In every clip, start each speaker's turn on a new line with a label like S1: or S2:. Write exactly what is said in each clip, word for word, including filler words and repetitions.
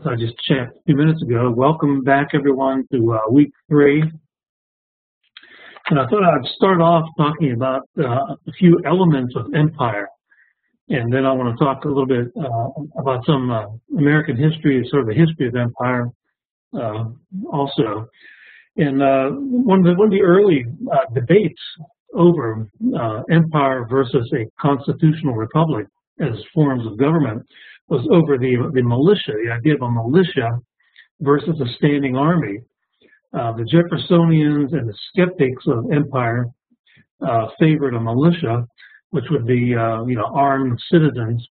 S1: I just checked a few minutes ago. Welcome back, everyone, to uh, week three. And I thought I'd start off talking about uh, a few elements of empire. And then I want to talk a little bit uh, about some uh, American history, sort of the history of empire uh, also. And uh, one, of the, one of the early uh, debates over uh, empire versus a constitutional republic as forms of government was over the, the militia, the idea of a militia versus a standing army. Uh, the Jeffersonians and the skeptics of empire uh, favored a militia, which would be, uh, you know, armed citizens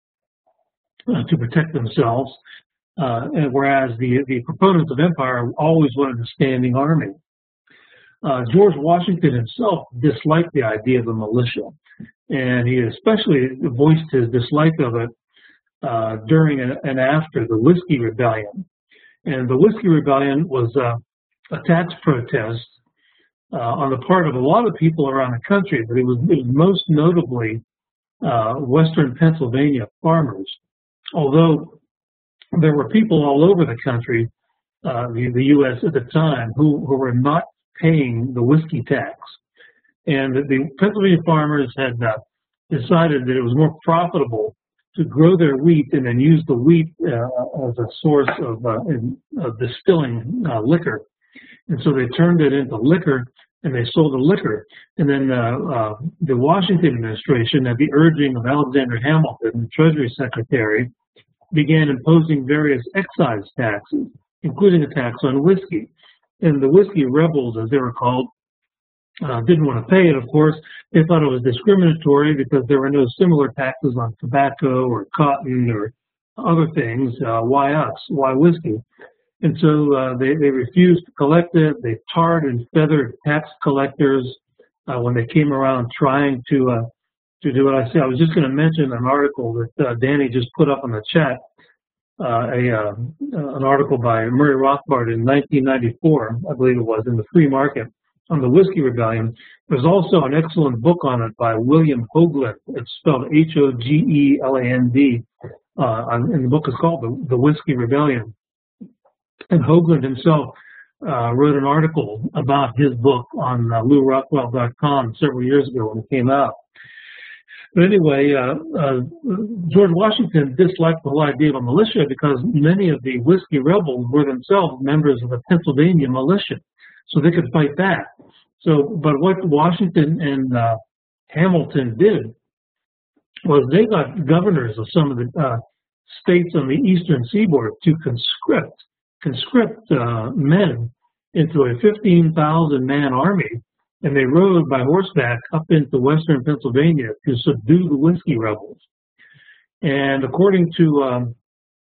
S1: uh, to protect themselves, uh, and whereas the, the proponents of empire always wanted a standing army. Uh, George Washington himself disliked the idea of a militia, and he especially voiced his dislike of it uh, during and, and after the Whiskey Rebellion. And the Whiskey Rebellion was uh, a tax protest uh, on the part of a lot of people around the country, but it was, it was most notably uh, Western Pennsylvania farmers. Although there were people all over the country, uh, the, the U S at the time, who, who were not paying the whiskey tax. And the Pennsylvania farmers had uh, decided that it was more profitable to grow their wheat and then use the wheat uh, as a source of, uh, in, of distilling uh, liquor. And so they turned it into liquor, and they sold the liquor. And then uh, uh, the Washington administration, at the urging of Alexander Hamilton, the Treasury Secretary, began imposing various excise taxes, including a tax on whiskey. And the whiskey rebels, as they were called, uh, didn't want to pay it, of course. They thought it was discriminatory because there were no similar taxes on tobacco or cotton or other things. Uh, why us? Why whiskey? And so uh, they, they refused to collect it. They tarred and feathered tax collectors uh, when they came around trying to uh, to do what I said. I was just going to mention an article that uh, Danny just put up on the chat. Uh, a, uh, an article by Murray Rothbard in nineteen ninety-four, I believe it was, in the Free Market on the Whiskey Rebellion. There's also an excellent book on it by William Hoagland. It's spelled H O G E L A N D, uh, and the book is called The, the Whiskey Rebellion. And Hoagland himself uh, wrote an article about his book on uh, Lew Rockwell dot com several years ago when it came out. But anyway, uh, uh, George Washington disliked the whole idea of a militia because many of the whiskey rebels were themselves members of the Pennsylvania militia, so they could fight back. So, but what Washington and uh, Hamilton did was they got governors of some of the uh, states on the eastern seaboard to conscript conscript uh, men into a fifteen thousand man army. And they rode by horseback up into western Pennsylvania to subdue the whiskey rebels. And according to um,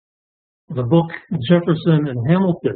S1: the book Jefferson and Hamilton,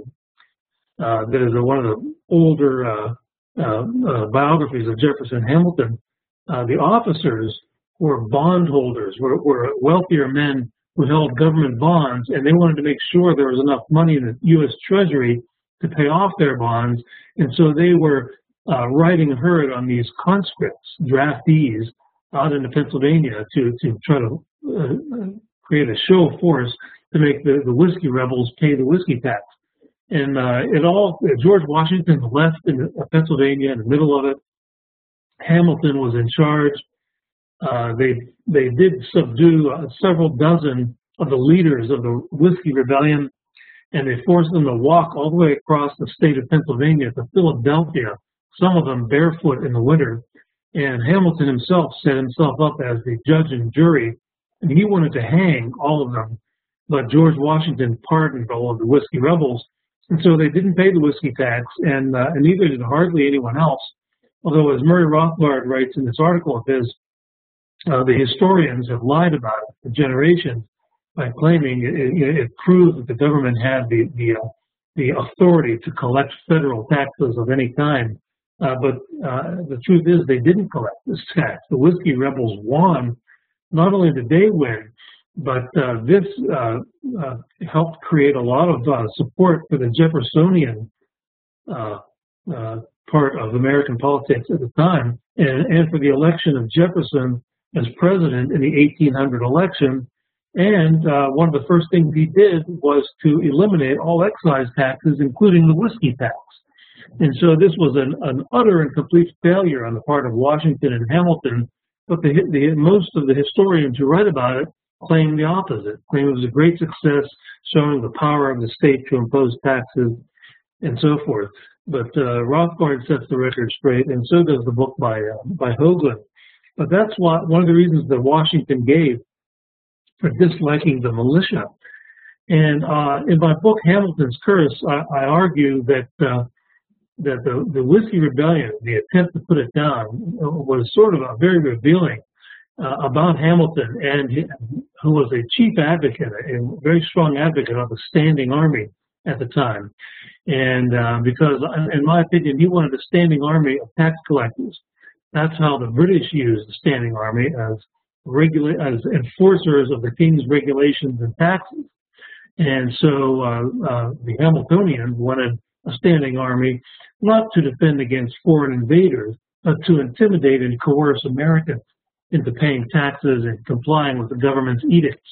S1: uh, that is one of the older uh, uh, uh, biographies of Jefferson and Hamilton, uh, the officers were bondholders, were, were wealthier men who held government bonds, and they wanted to make sure there was enough money in the U S Treasury to pay off their bonds. And so they were Uh, riding herd on these conscripts, draftees, out into Pennsylvania to, to try to uh, create a show force to make the, the whiskey rebels pay the whiskey tax. And uh, it all, George Washington left in Pennsylvania in the middle of it. Hamilton was in charge. Uh, they, they did subdue uh, several dozen of the leaders of the Whiskey Rebellion, and they forced them to walk all the way across the state of Pennsylvania to Philadelphia, some of them barefoot in the winter. And Hamilton himself set himself up as the judge and jury, and he wanted to hang all of them. But George Washington pardoned all of the whiskey rebels, and so they didn't pay the whiskey tax, and, uh, and neither did hardly anyone else. Although, as Murray Rothbard writes in this article of his, uh, the historians have lied about it for generations by claiming it, it, it proved that the government had the, the, uh, the authority to collect federal taxes of any kind. Uh, but uh, the truth is they didn't collect this tax. The whiskey rebels won. Not only did they win, but uh, this uh, uh, helped create a lot of uh, support for the Jeffersonian uh, uh, part of American politics at the time, and, and for the election of Jefferson as president in the eighteen hundred election, And uh, one of the first things he did was to eliminate all excise taxes, including the whiskey tax. And so this was an, an utter and complete failure on the part of Washington and Hamilton, but the, the, most of the historians who write about it claim the opposite, claim it was a great success, showing the power of the state to impose taxes and so forth. But uh, Rothbard sets the record straight, and so does the book by, uh, by Hoagland. But that's why, one of the reasons that Washington gave for disliking the militia. And uh, in my book, Hamilton's Curse, I, I argue that uh, that the, the Whiskey Rebellion, the attempt to put it down, was sort of a very revealing uh, about Hamilton, and he, who was a chief advocate, a very strong advocate of the standing army at the time. And uh, because, in my opinion, he wanted a standing army of tax collectors. That's how the British used the standing army, as regula- as enforcers of the king's regulations and taxes. And so uh, uh, the Hamiltonians wanted a standing army, not to defend against foreign invaders, but to intimidate and coerce Americans into paying taxes and complying with the government's edicts.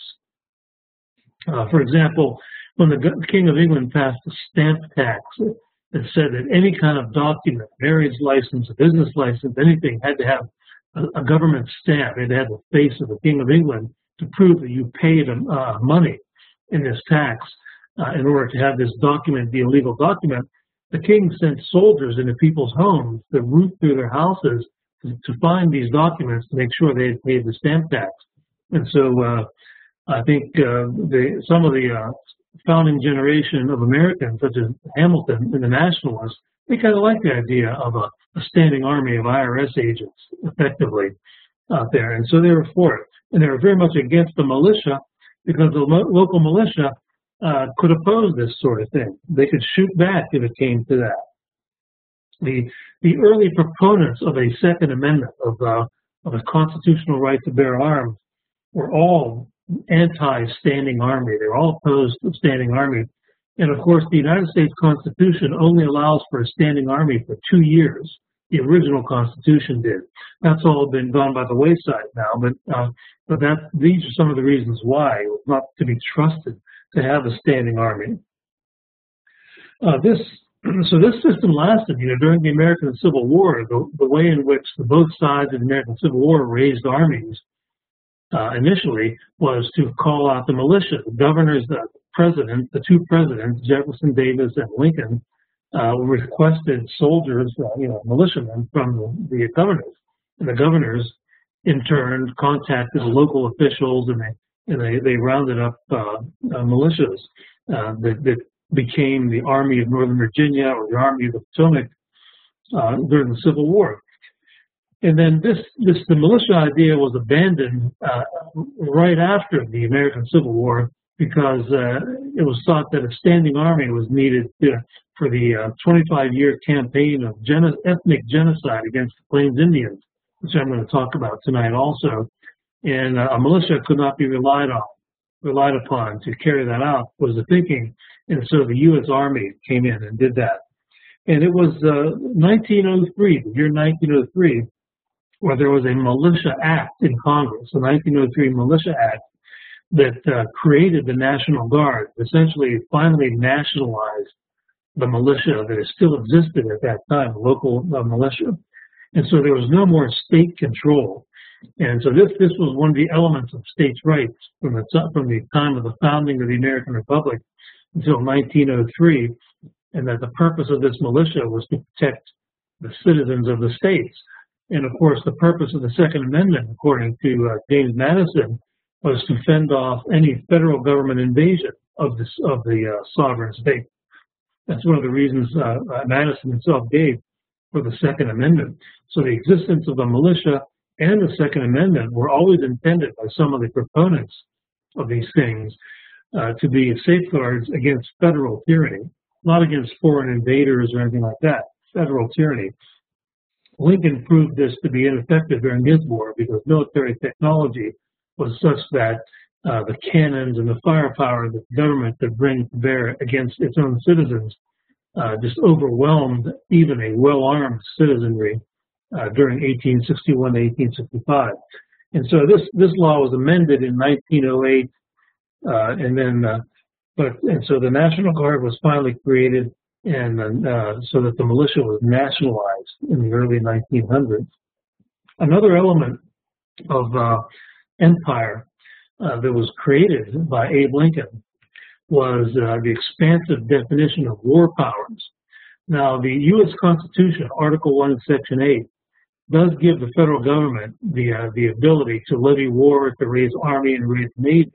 S1: Uh, for example, when the King of England passed a stamp tax, it said that any kind of document, marriage license, a business license, anything, had to have a, a government stamp. It had the face of the King of England to prove that you paid uh, money in this tax. Uh, in order to have this document be a legal document, the king sent soldiers into people's homes to root through their houses to, to find these documents to make sure they had paid the stamp tax. And so uh, I think uh, the, some of the uh, founding generation of Americans, such as Hamilton and the Nationalists, they kind of like the idea of a, a standing army of I R S agents, effectively, out there. And so they were for it. And they were very much against the militia, because the lo local militia Uh, could oppose this sort of thing. They could shoot back if it came to that. The the early proponents of a Second Amendment, of uh, of a constitutional right to bear arms, were all anti-standing army. They were all opposed to standing army. And of course, the United States Constitution only allows for a standing army for two years. The original Constitution did. That's all been gone by the wayside now. But uh, but that these are some of the reasons why it was not to be trusted to have a standing army. Uh, this, so this system lasted, you know, during the American Civil War. The, the way in which the both sides of the American Civil War raised armies uh, initially was to call out the militia. The governors, the president, the two presidents, Jefferson Davis and Lincoln, uh, requested soldiers, uh, you know, militiamen from the, the governors. And the governors, in turn, contacted the local officials, and they And they, they rounded up uh, uh, militias uh, that, that became the Army of Northern Virginia, or the Army of the Potomac, uh, during the Civil War. And then this, this the militia idea was abandoned uh, right after the American Civil War, because uh, it was thought that a standing army was needed to, for the twenty-five year uh, campaign of geno ethnic genocide against the Plains Indians, which I'm going to talk about tonight also. And uh, a militia could not be relied on, relied upon to carry that out, was the thinking. And so the U S Army came in and did that. And it was uh, nineteen oh three, the year nineteen oh three, where there was a Militia Act in Congress, the nineteen oh three Militia Act, that uh, created the National Guard, essentially finally nationalized the militia that still existed at that time, local uh, militia. And so there was no more state control. And so this this was one of the elements of states' rights from the from the time of the founding of the American Republic until nineteen oh three, and that the purpose of this militia was to protect the citizens of the states. And of course, the purpose of the Second Amendment, according to uh, James Madison, was to fend off any federal government invasion of this of the uh, sovereign state. That's one of the reasons uh, Madison himself gave for the Second Amendment. So the existence of the militia and the Second Amendment were always intended by some of the proponents of these things uh, to be safeguards against federal tyranny, not against foreign invaders or anything like that, federal tyranny. Lincoln proved this to be ineffective during his war, because military technology was such that uh, the cannons and the firepower that the government could bring to bear against its own citizens uh, just overwhelmed even a well-armed citizenry Uh, during eighteen sixty-one to eighteen sixty-five. And so this, this law was amended in nineteen oh eight Uh, and then, uh, but and so the National Guard was finally created, and uh, so that the militia was nationalized in the early nineteen hundreds. Another element of uh, empire uh, that was created by Abe Lincoln was uh, the expansive definition of war powers. Now, the U S Constitution, Article one, Section eight, does give the federal government the uh, the ability to levy war, to raise army, and raise navy.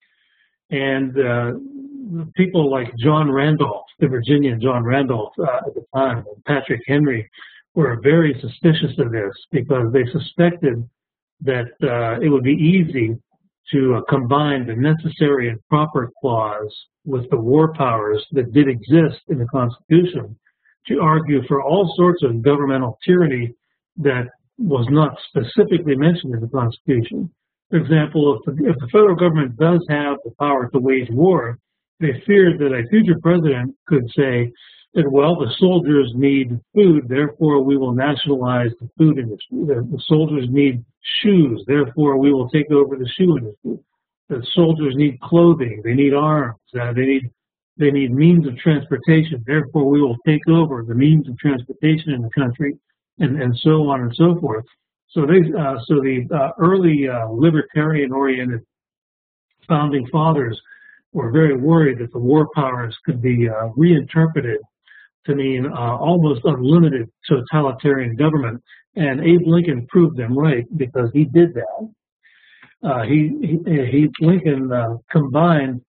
S1: And uh, people like John Randolph, the Virginian John Randolph uh, at the time, and Patrick Henry, were very suspicious of this because they suspected that uh, it would be easy to uh, combine the necessary and proper clause with the war powers that did exist in the Constitution to argue for all sorts of governmental tyranny that was not specifically mentioned in the Constitution. For example, if the, if the federal government does have the power to wage war, they feared that a future president could say that, well, the soldiers need food, therefore we will nationalize the food industry. The, the soldiers need shoes, therefore we will take over the shoe industry. The soldiers need clothing, they need arms, uh, they need they need means of transportation, therefore we will take over the means of transportation in the country, and, and so on and so forth. So they, uh, so the uh, early uh, libertarian-oriented founding fathers were very worried that the war powers could be uh, reinterpreted to mean uh, almost unlimited totalitarian government, and Abe Lincoln proved them right because he did that. Uh, he, he, he Lincoln uh, combined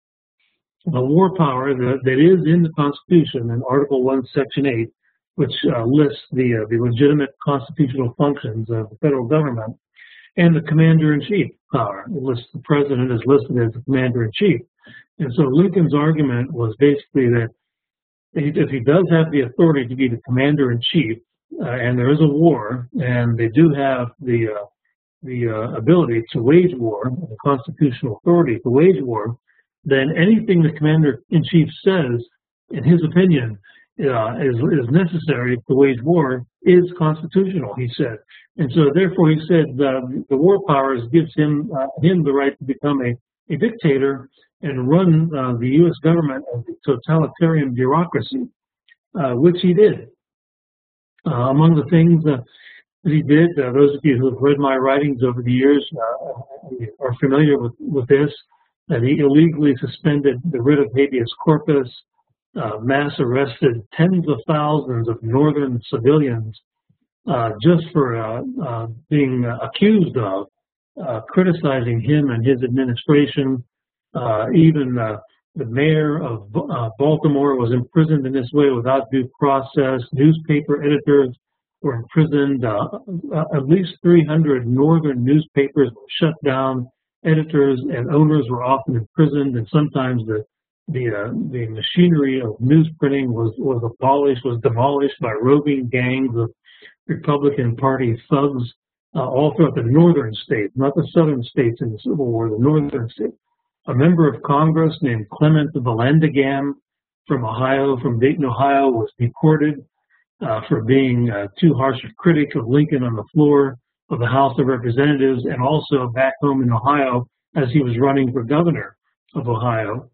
S1: the war power that, that is in the Constitution in Article one, Section eight, which uh, lists the, uh, the legitimate constitutional functions of the federal government, and the commander-in-chief power. It lists the president is listed as the commander-in-chief. And so Lincoln's argument was basically that if he does have the authority to be the commander-in-chief, uh, and there is a war, and they do have the, uh, the uh, ability to wage war, the constitutional authority to wage war, then anything the commander-in-chief says, in his opinion, uh, is, is necessary to wage war is constitutional, he said. And so therefore he said uh, the war powers gives him, uh, him the right to become a, a dictator and run uh, the U S government as a totalitarian bureaucracy, uh, which he did. Uh, among the things uh, that he did, uh, those of you who have read my writings over the years uh, are familiar with, with this, that he illegally suspended the writ of habeas corpus, uh, mass arrested tens of thousands of northern civilians uh, just for uh, uh, being uh, accused of uh, criticizing him and his administration. Uh, even uh, the mayor of uh, Baltimore was imprisoned in this way without due process. Newspaper editors were imprisoned. Uh, uh, at least three hundred northern newspapers were shut down. Editors and owners were often imprisoned, and sometimes the the uh, the machinery of newsprinting was was abolished, was demolished by roving gangs of Republican Party thugs uh, all throughout the northern states, not the southern states in the Civil War, the northern states. A member of Congress named Clement Vallandigham from Ohio, from Dayton, Ohio, was deported uh, for being uh, too harsh a critic of Lincoln on the floor of the House of Representatives, and also back home in Ohio as he was running for governor of Ohio.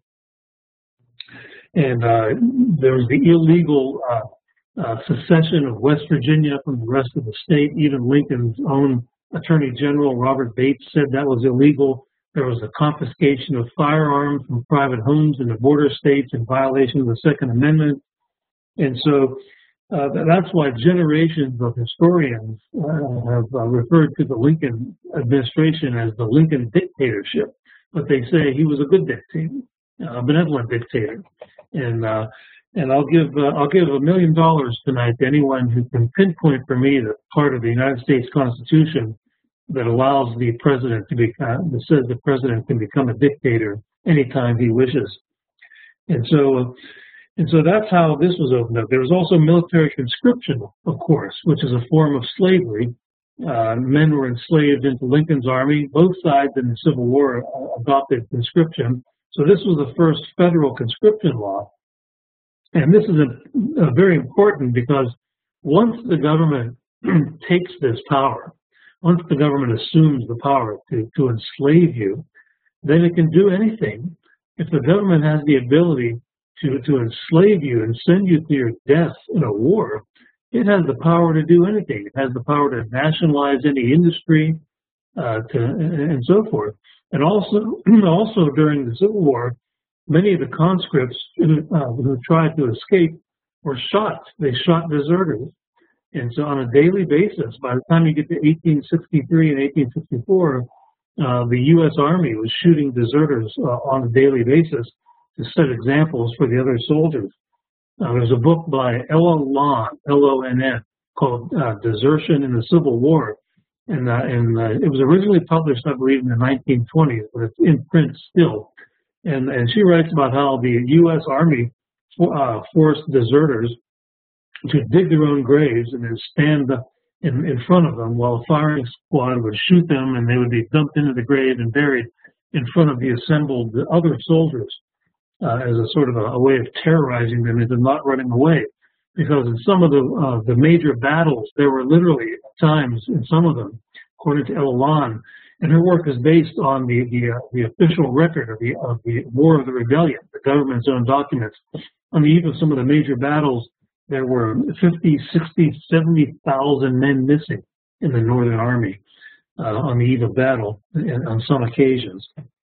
S1: And uh, there was the illegal uh, uh, secession of West Virginia from the rest of the state. Even Lincoln's own Attorney General, Robert Bates, said that was illegal. There was a confiscation of firearms from private homes in the border states in violation of the Second Amendment. And so uh, that's why generations of historians uh, have uh, referred to the Lincoln administration as the Lincoln dictatorship. But they say he was a good dictator, a benevolent dictator. And uh, and I'll give uh, I'll give a million dollars tonight to anyone who can pinpoint for me the part of the United States Constitution that allows the president to be, uh, that says the president can become a dictator anytime he wishes. And so, and so that's how this was opened up. There was also military conscription, of course, which is a form of slavery. Uh, men were enslaved into Lincoln's army. Both sides in the Civil War adopted conscription. So this was the first federal conscription law. And this is a, a very important because once the government takes this power, once the government assumes the power to, to enslave you, then it can do anything. If the government has the ability to, to enslave you and send you to your death in a war, it has the power to do anything. It has the power to nationalize any industry, uh, to, and so forth. And also, also during the Civil War, many of the conscripts who, uh, who tried to escape were shot. They shot deserters. And so on a daily basis, by the time you get to eighteen sixty-three and eighteen sixty-four, uh, the U S Army was shooting deserters uh, on a daily basis to set examples for the other soldiers. Uh, there's a book by Ella Lon, L O N N, called uh, Desertion in the Civil War. And, uh, and uh, it was originally published, I believe, in the nineteen twenties, but it's in print still. And, and she writes about how the U S Army uh, forced deserters to dig their own graves and then stand in, in front of them while a firing squad would shoot them, and they would be dumped into the grave and buried in front of the assembled other soldiers uh, as a sort of a, a way of terrorizing them into not running away. Because in some of the uh, the major battles, there were literally times in some of them, according to Ella Lon, and her work is based on the the, uh, the official record of the of the War of the Rebellion, the government's own documents. On the eve of some of the major battles, there were fifty, sixty, seventy thousand men missing in the Northern Army uh, on the eve of battle, and on some occasions.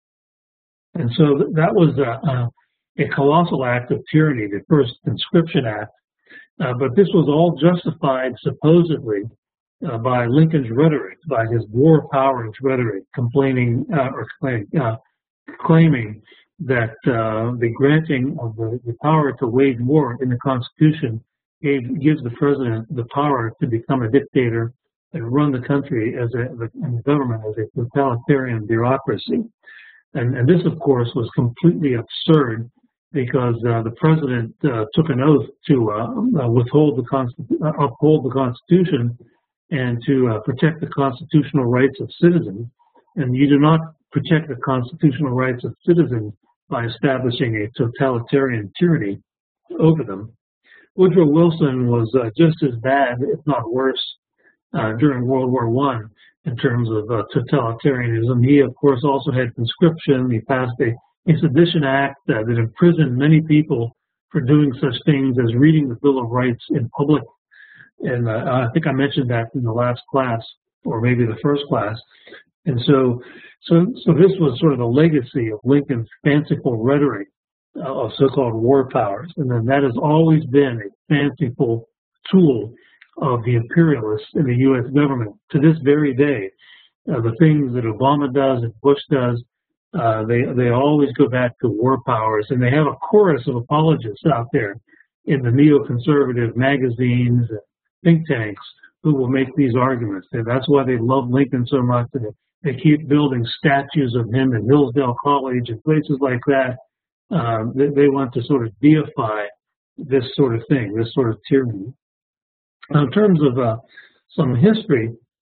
S1: And so th that was a, a colossal act of tyranny, the first conscription act. Uh, but this was all justified, supposedly, uh, by Lincoln's rhetoric, by his war powers rhetoric, complaining uh, or claim, uh, claiming that uh, the granting of the, the power to wage war in the Constitution gave, gives the president the power to become a dictator and run the country as a the, and the government as a totalitarian bureaucracy. And, and this, of course, was completely absurd, because uh, the president uh, took an oath to uh, uh, withhold the Constitu uh, uphold the Constitution and to uh, protect the constitutional rights of citizens. And you do not protect the constitutional rights of citizens by establishing a totalitarian tyranny over them. Woodrow Wilson was uh, just as bad, if not worse, uh, during World War One in terms of uh, totalitarianism. He, of course, also had conscription. He passed a A sedition act uh, that imprisoned many people for doing such things as reading the Bill of Rights in public. And uh, I think I mentioned that in the last class, or maybe the first class. And so, so, so this was sort of the legacy of Lincoln's fanciful rhetoric uh, of so-called war powers. And then that has always been a fanciful tool of the imperialists in the U S government to this very day. Uh, the things that Obama does and Bush does, Uh, they they always go back to war powers, and they have a chorus of apologists out there in the neoconservative magazines and think tanks who will make these arguments. And that's why they love Lincoln so much, and they keep building statues of him in Hillsdale College and places like that. Uh, they, they want to sort of deify this sort of thing, this sort of tyranny. Now, in terms of uh, some history,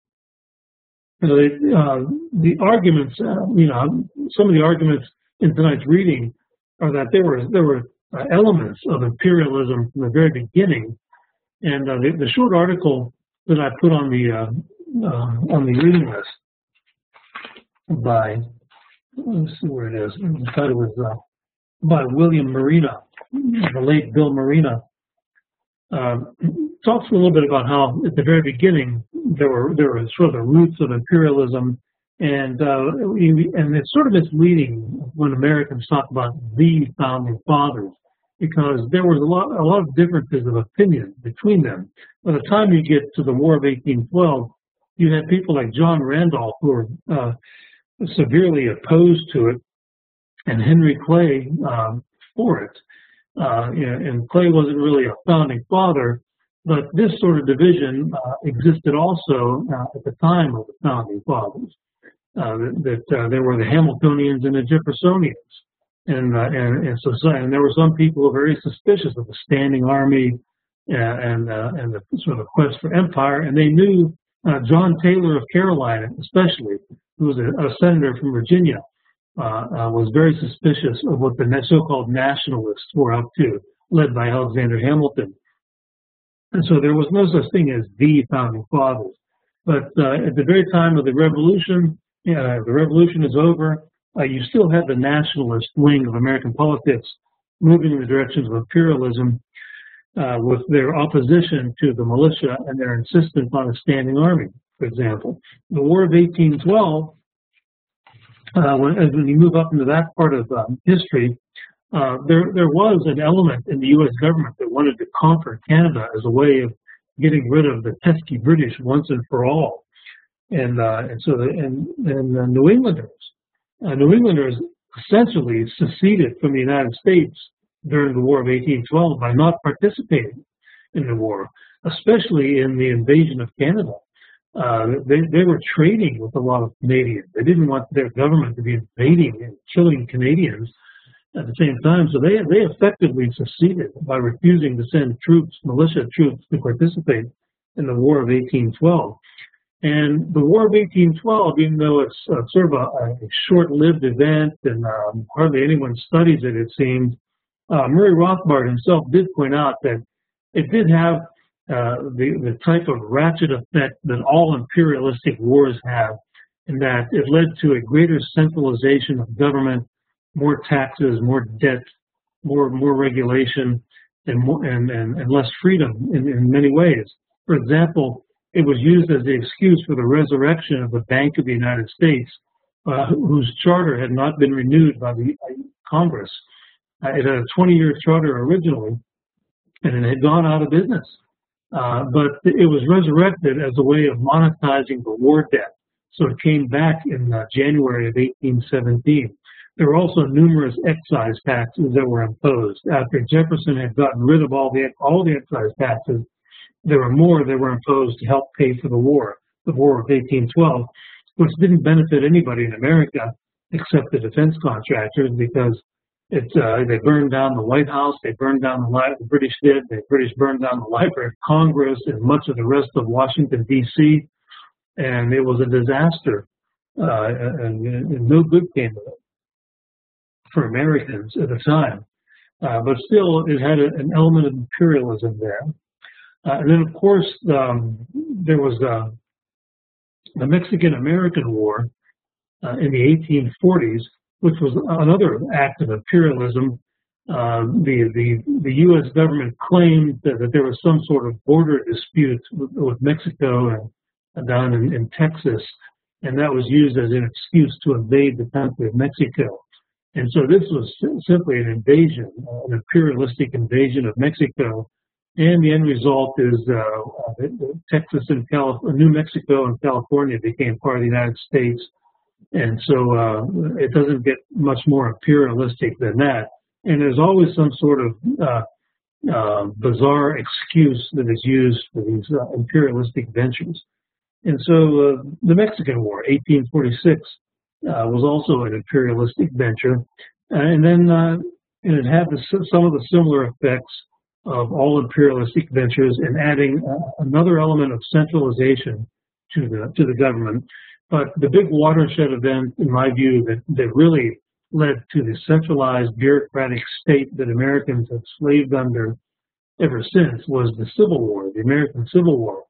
S1: You know, they, uh, the arguments, uh, you know, some of the arguments in tonight's reading are that there were there were uh, elements of imperialism from the very beginning. And uh, the, the short article that I put on the uh, uh, on the reading list by, let's see where it is. The title was uh, by William Marina, the late Bill Marina. Uh, talks a little bit about how at the very beginning there were there were sort of the roots of imperialism, and uh, and it's sort of misleading when Americans talk about the founding fathers, because there was a lot a lot of differences of opinion between them. By the time you get to the War of eighteen twelve, you had people like John Randolph who were uh, severely opposed to it, and Henry Clay um, for it. Uh, you know, and Clay wasn't really a founding father, but this sort of division uh, existed also uh, at the time of the founding fathers. Uh, that that uh, there were the Hamiltonians and the Jeffersonians, and uh, and and so and there were some people who were very suspicious of the standing army uh, and uh, and the sort of quest for empire, and they knew uh, John Taylor of Carolina, especially, who was a, a senator from Virginia. Uh, uh, was very suspicious of what the so-called nationalists were up to, led by Alexander Hamilton. And so there was no such thing as the founding fathers. But uh, at the very time of the Revolution, uh, the Revolution is over, uh, you still had the nationalist wing of American politics moving in the directions of imperialism uh, with their opposition to the militia and their insistence on a standing army, for example. The War of eighteen twelve, uh, when, when you move up into that part of um, history, uh, there, there was an element in the U S government that wanted to conquer Canada as a way of getting rid of the pesky British once and for all. And, uh, and so the and, and the New Englanders, uh, New Englanders essentially seceded from the United States during the War of eighteen twelve by not participating in the war, especially in the invasion of Canada. Uh, they, they were trading with a lot of Canadians. They didn't want their government to be invading and killing Canadians at the same time. So they, they effectively seceded by refusing to send troops, militia troops, to participate in the War of eighteen twelve. And the War of eighteen twelve, even though it's uh, sort of a, a short-lived event and um, hardly anyone studies it, it seems, uh, Murray Rothbard himself did point out that it did have uh, the, the type of ratchet effect that all imperialistic wars have, in that it led to a greater centralization of government, more taxes, more debt, more more regulation, and more and, and, and less freedom in, in many ways. For example, it was used as the excuse for the resurrection of the Bank of the United States, uh, whose charter had not been renewed by the Congress. Uh, it had a twenty-year charter originally, and it had gone out of business. Uh, but it was resurrected as a way of monetizing the war debt. So it came back in uh, January of eighteen seventeen. There were also numerous excise taxes that were imposed. After Jefferson had gotten rid of all the all the excise taxes, there were more that were imposed to help pay for the war, the War of eighteen twelve, which didn't benefit anybody in America except the defense contractors, because it, uh, they burned down the White House, they burned down the, li the British did, the British burned down the Library of Congress and much of the rest of Washington, D C, and it was a disaster, uh, and, and no good came of it for Americans at the time. Uh, but still, it had a, an element of imperialism there. Uh, and then, of course, um, there was uh, the Mexican-American War uh, in the eighteen forties, which was another act of imperialism. Uh, the, the, the U S government claimed that, that there was some sort of border dispute with, with Mexico and, and down in, in Texas, and that was used as an excuse to invade the country of Mexico. And so this was simply an invasion, uh, an imperialistic invasion of Mexico. And the end result is uh, Texas and California, New Mexico and California became part of the United States. And so uh, it doesn't get much more imperialistic than that. And there's always some sort of uh, uh, bizarre excuse that is used for these uh, imperialistic ventures. And so uh, the Mexican War, eighteen forty-six, uh, was also an imperialistic venture. And then uh, and it had the, some of the similar effects of all imperialistic ventures, and adding uh, another element of centralization to the to the government. But the big watershed event, in my view, that, that really led to the centralized bureaucratic state that Americans have slaved under ever since was the Civil War, the American Civil War.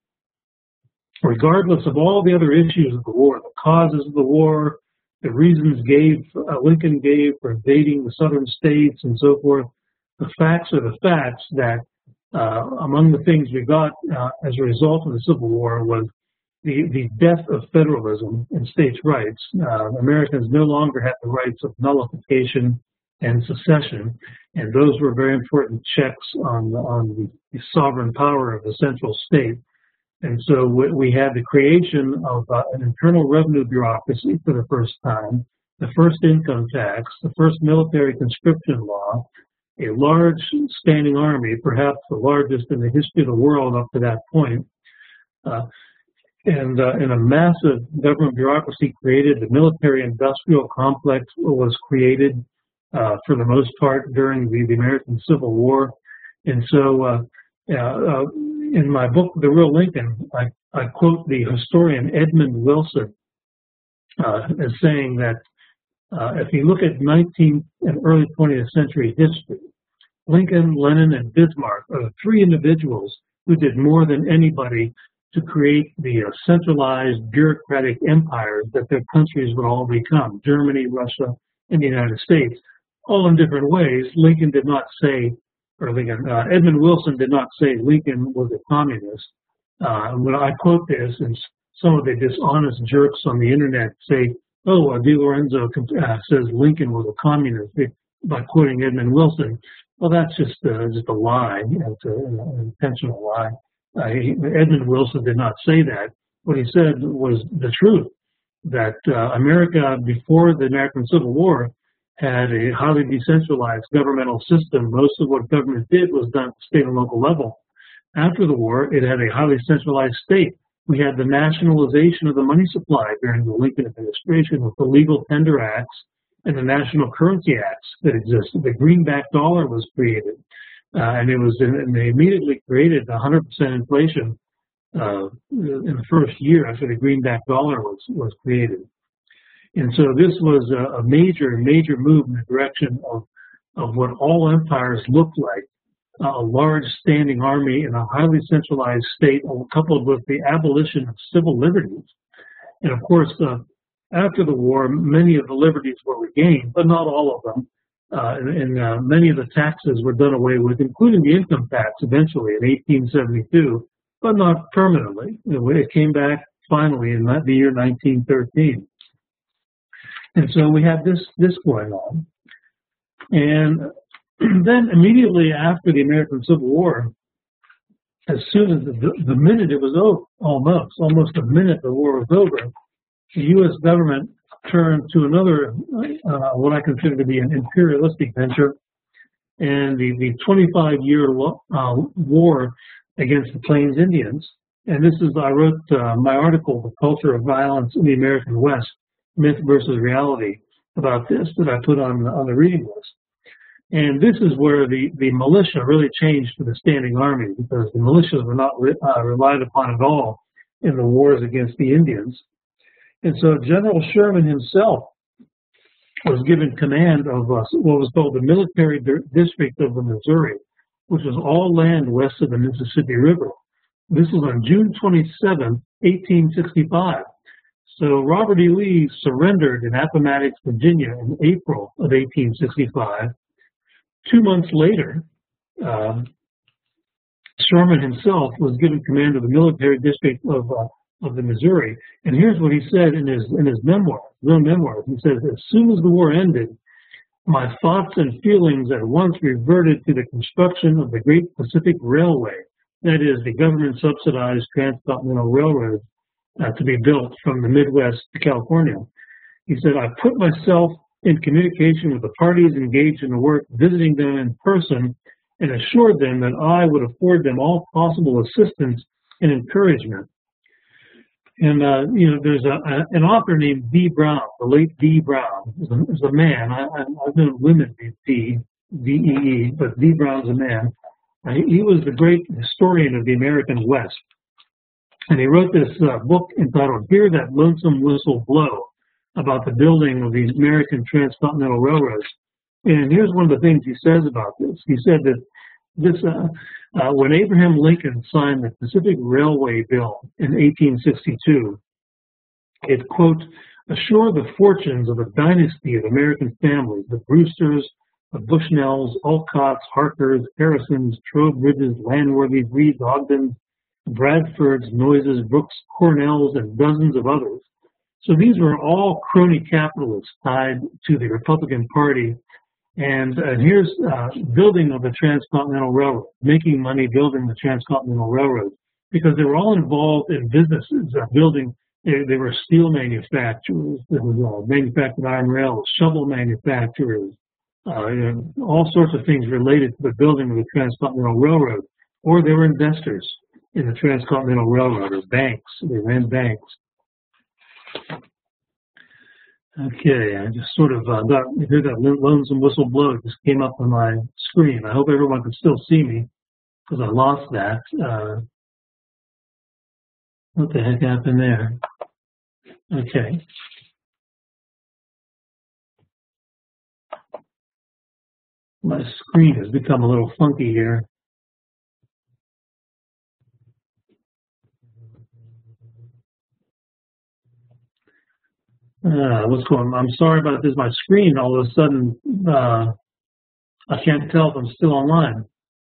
S1: Regardless of all the other issues of the war, the causes of the war, the reasons gave uh, Lincoln gave for invading the southern states and so forth, the facts are the facts that uh, among the things we got uh, as a result of the Civil War was the, the death of federalism and states' rights. Uh, Americans no longer had the rights of nullification and secession, and those were very important checks on, on the, the sovereign power of the central state. And so we had the creation of uh, an internal revenue bureaucracy for the first time, the first income tax, the first military conscription law, a large standing army, perhaps the largest in the history of the world up to that point, uh, and, uh, and a massive government bureaucracy created. The military-industrial complex was created uh, for the most part during the, the American Civil War. And so uh, uh, in my book, The Real Lincoln, I, I quote the historian Edmund Wilson uh, as saying that Uh, if you look at nineteenth and early twentieth century history, Lincoln, Lenin, and Bismarck are the three individuals who did more than anybody to create the uh, centralized bureaucratic empires that their countries would all become, Germany, Russia, and the United States, all in different ways. Lincoln did not say, or Lincoln, uh, Edmund Wilson did not say Lincoln was a communist. Uh, when I quote this, and some of the dishonest jerks on the internet say, oh, uh, DiLorenzo uh, says Lincoln was a communist by quoting Edmund Wilson. Well, that's just, uh, just a lie. It's a, an intentional lie. Uh, he, Edmund Wilson did not say that. What he said was the truth, that uh, America, before the American Civil War, had a highly decentralized governmental system. Most of what government did was done at the state and local level. After the war, it had a highly centralized state. We had the nationalization of the money supply during the Lincoln administration with the Legal Tender Acts and the National Currency Acts that existed. The greenback dollar was created, uh, and it was, and they immediately created one hundred percent inflation uh, in the first year after the greenback dollar was was created. And so this was a, a major, major move in the direction of of what all empires looked like. Uh, a large standing army and a highly centralized state, coupled with the abolition of civil liberties. And of course, uh, after the war, many of the liberties were regained, but not all of them. Uh, and and uh, many of the taxes were done away with, including the income tax eventually in eighteen seventy-two, but not permanently. It came back finally in the year nineteen thirteen. And so we had this, this going on. And then immediately after the American Civil War, as soon as the, the minute it was over, almost, almost the minute the war was over, the U S government turned to another, uh, what I consider to be an imperialistic venture, and the, the twenty-five year uh, war against the Plains Indians. And this is, I wrote uh, my article, The Culture of Violence in the American West, Myth versus Reality, about this that I put on, on the reading list. And this is where the, the militia really changed to the standing army, because the militias were not re, uh, relied upon at all in the wars against the Indians. And so General Sherman himself was given command of uh, what was called the Military District of the Missouri, which was all land west of the Mississippi River. This was on June twenty-seventh, eighteen sixty-five. So Robert E. Lee surrendered in Appomattox, Virginia in April of eighteen sixty-five. Two months later, um, Sherman himself was given command of the military district of uh, of the Missouri. And here's what he said in his in his memoir, real memoirs. He says, "As soon as the war ended, my thoughts and feelings at once reverted to the construction of the Great Pacific Railway, that is, the government-subsidized transcontinental railroad uh, to be built from the Midwest to California." He said, "I put myself in communication with the parties engaged in the work, visiting them in person, and assured them that I would afford them all possible assistance and encouragement." And, uh, you know, there's a, a, an author named Dee Brown, the late Dee Brown, is a, is a man. I, I, I've known women named Dee, D E E, but Dee Brown's a man. Uh, he, he was the great historian of the American West. And he wrote this uh, book entitled Hear That Lonesome Whistle Blow, about the building of these American transcontinental railroads. And here's one of the things he says about this. He said that this, uh, uh, when Abraham Lincoln signed the Pacific Railway Bill in eighteen sixty-two, it, quote, assured the fortunes of a dynasty of American families, the Brewsters, the Bushnells, Alcotts, Harkers, Harrisons, Trowbridges, Landworthys, Reeds, Ogdens, Bradfords, Noises, Brooks, Cornells, and dozens of others. So these were all crony capitalists tied to the Republican Party. And uh, here's uh, building of the Transcontinental Railroad, making money building the Transcontinental Railroad, because they were all involved in businesses, uh, building, they, they were steel manufacturers, they were, uh, manufactured iron rails, shovel manufacturers, uh, you know, all sorts of things related to the building of the Transcontinental Railroad. Or they were investors in the Transcontinental Railroad, or banks, they ran banks. Okay, I just sort of uh, got, I heard that lonesome whistle blow. It just came up on my screen. I hope everyone can still see me, because I lost that. Uh, what the heck happened there? Okay. My screen has become a little funky here. Uh, what's going on? I'm sorry about this. My screen all of a sudden, uh, I can't tell if I'm still online.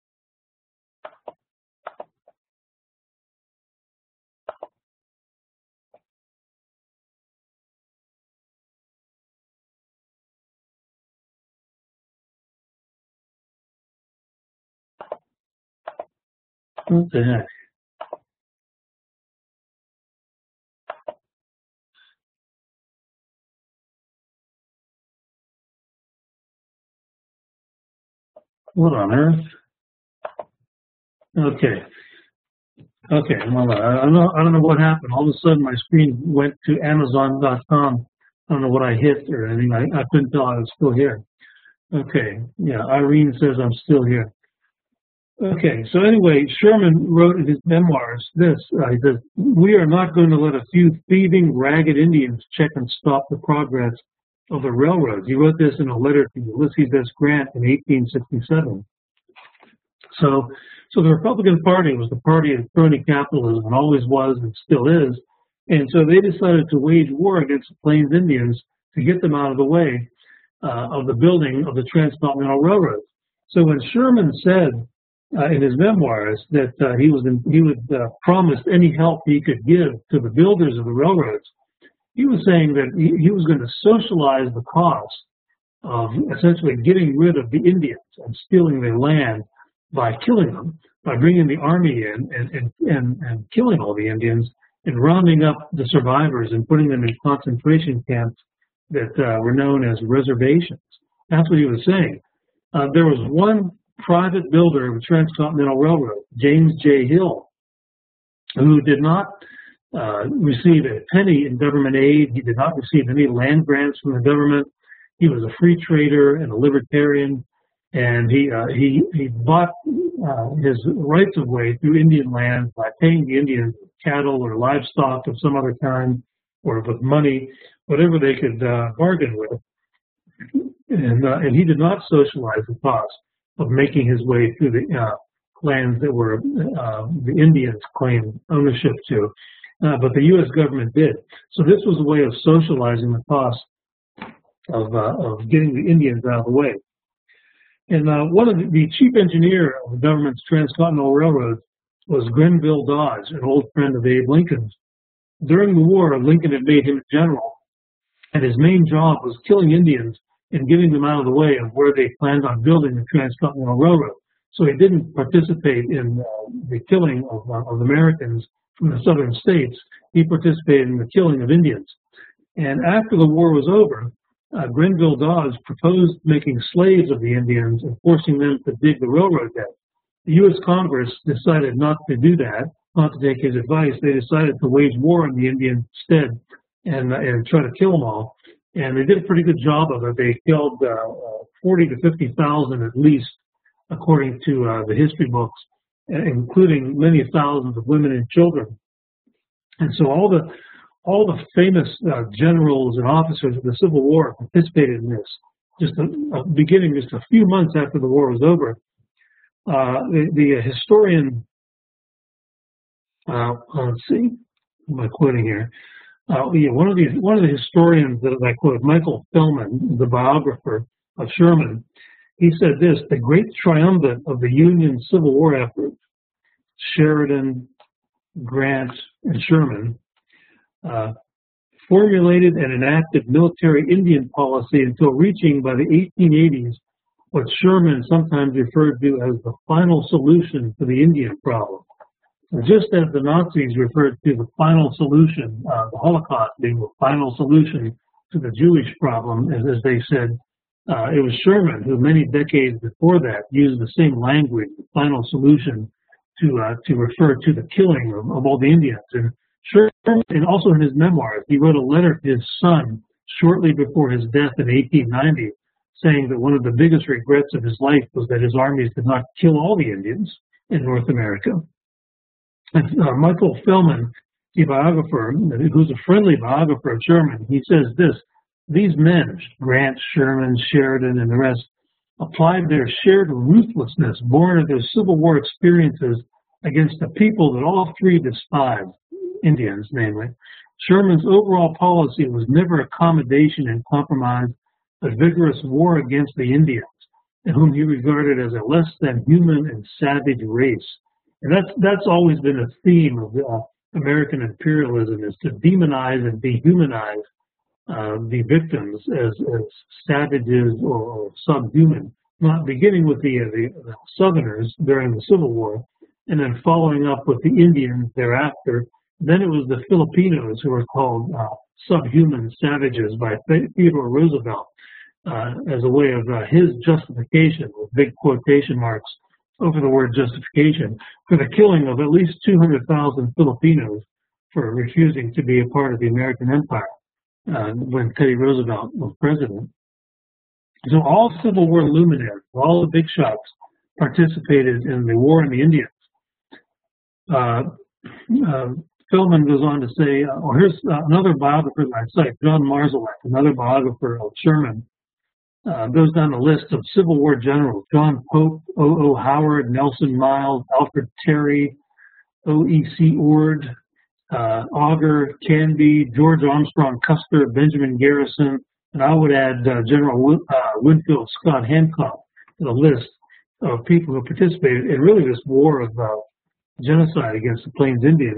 S1: What the heck? What on earth? Okay. Okay. Well, I don't know. I don't know what happened. All of a sudden, my screen went to Amazon dot com. I don't know what I hit or anything. I, I couldn't tell I was still here. Okay. Yeah. Irene says I'm still here. Okay. So anyway, Sherman wrote in his memoirs this. Uh, he says, "We are not going to let a few thieving, ragged Indians check and stop the progress of the railroads." He wrote this in a letter to Ulysses S. Grant in eighteen sixty-seven. So, so the Republican Party was the party of crony capitalism, and always was and still is. And so they decided to wage war against the Plains Indians to get them out of the way uh, of the building of the Transcontinental Railroad. So when Sherman said uh, in his memoirs that uh, he was in, he would uh, promise any help he could give to the builders of the railroads, he was saying that he, he was going to socialize the cost of essentially getting rid of the Indians and stealing their land by killing them, by bringing the army in and, and, and, and killing all the Indians and rounding up the survivors and putting them in concentration camps that uh, were known as reservations. That's what he was saying. Uh, there was one private builder of the Transcontinental Railroad, James J. Hill, who did not uh, receive a penny in government aid. He did not receive any land grants from the government. He was a free trader and a libertarian. And he uh, he he bought uh, his rights of way through Indian land by paying the Indians with cattle or livestock of some other kind, or with money, whatever they could uh, bargain with. And uh, and he did not socialize the cost of making his way through the uh, lands that were uh, the Indians claimed ownership to, uh, but the U S government did. So this was a way of socializing the cost of uh, of getting the Indians out of the way. And uh, one of the, the chief engineer of the government's Transcontinental Railroad was Grenville Dodge, an old friend of Abe Lincoln's. During the war, Lincoln had made him a general, and his main job was killing Indians and getting them out of the way of where they planned on building the Transcontinental Railroad. So he didn't participate in uh, the killing of, uh, of Americans from the southern states. He participated in the killing of Indians. And after the war was over, Uh, Grenville Dodge proposed making slaves of the Indians and forcing them to dig the railroad deck. The U S Congress decided not to do that, not to take his advice. They decided to wage war on the Indians instead and, uh, and try to kill them all. And they did a pretty good job of it. They killed uh, forty to fifty thousand at least, according to uh, the history books, including many thousands of women and children. And so all the All the famous uh, generals and officers of the Civil War participated in this. Just a, a beginning, just a few months after the war was over, uh, the, the historian, uh, let's see, who am I quoting here? Uh, yeah, one of the one of the historians that I quote, Michael Fellman, the biographer of Sherman, he said this: "The great triumvirate of the Union Civil War effort, Sheridan, Grant, and Sherman." Uh, formulated and enacted military Indian policy until reaching, by the eighteen eighties, what Sherman sometimes referred to as the final solution to the Indian problem. And just as the Nazis referred to the final solution, uh, the Holocaust being the final solution to the Jewish problem, as, as they said, uh, it was Sherman who many decades before that used the same language, the final solution, to uh, to refer to the killing of, of all the Indians. And Sherman, and also in his memoirs, he wrote a letter to his son shortly before his death in eighteen ninety, saying that one of the biggest regrets of his life was that his armies did not kill all the Indians in North America. And, uh, Michael Fellman, the biographer, who's a friendly biographer of Sherman, he says this: "These men, Grant, Sherman, Sheridan, and the rest, applied their shared ruthlessness born of their Civil War experiences against a people that all three despised, Indians, namely. Sherman's overall policy was never accommodation and compromise, but vigorous war against the Indians, whom he regarded as a less than human and savage race. And that's that's always been a theme of uh, American imperialism, is to demonize and dehumanize uh, the victims as, as savages or, or subhuman, not beginning with the, uh, the, the Southerners during the Civil War, and then following up with the Indians thereafter. Then it was the Filipinos who were called uh, subhuman savages by Theodore Roosevelt uh, as a way of uh, his justification, with big quotation marks over the word justification, for the killing of at least two hundred thousand Filipinos for refusing to be a part of the American empire uh, when Teddy Roosevelt was president. So all Civil War luminaries, all the big shots, participated in the war in the Indians. Uh, uh, Philman goes on to say, uh, or here's uh, another biographer that I cite, John Marszalek, another biographer of Sherman, uh, goes down the list of Civil War generals: John Pope, O O. Howard, Nelson Miles, Alfred Terry, O E C Ord, uh, Augur, Canby, George Armstrong Custer, Benjamin Garrison, and I would add uh, General Win uh, Winfield Scott Hancock to the list of people who participated in really this war of uh, genocide against the Plains Indians.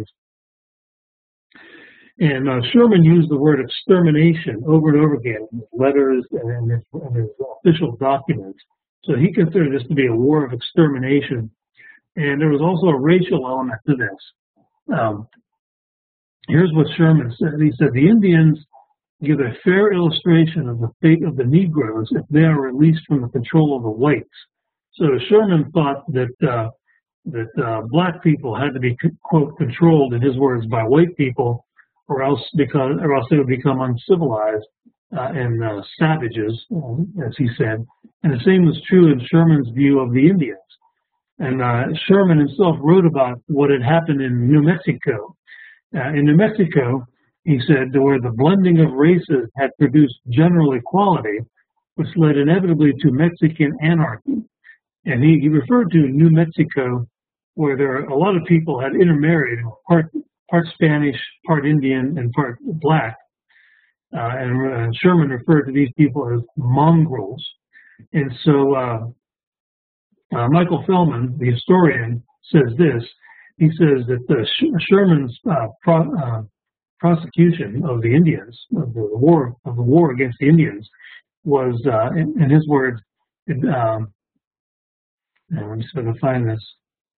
S1: And uh, Sherman used the word extermination over and over again in his letters and in his, in his official documents. So he considered this to be a war of extermination. And there was also a racial element to this. Um, here's what Sherman said. He said, the Indians give a fair illustration of the fate of the Negroes if they are released from the control of the whites. So Sherman thought that uh, that uh, black people had to be, quote, controlled, in his words, by white people, or else because, or else they would become uncivilized uh, and uh, savages, as he said. And the same was true in Sherman's view of the Indians. And uh, Sherman himself wrote about what had happened in New Mexico. Uh, in New Mexico, he said, where the blending of races had produced general equality, which led inevitably to Mexican anarchy. And he, he referred to New Mexico, where there are a lot of people had intermarried, part part Spanish, part Indian, and part black. Uh, and uh, Sherman referred to these people as mongrels. And so uh, uh, Michael Philman, the historian, says this. He says that the Sh Sherman's uh, pro uh, prosecution of the Indians, of the war of the war against the Indians, was, uh, in, in his words, it, um, let me see if I can find this,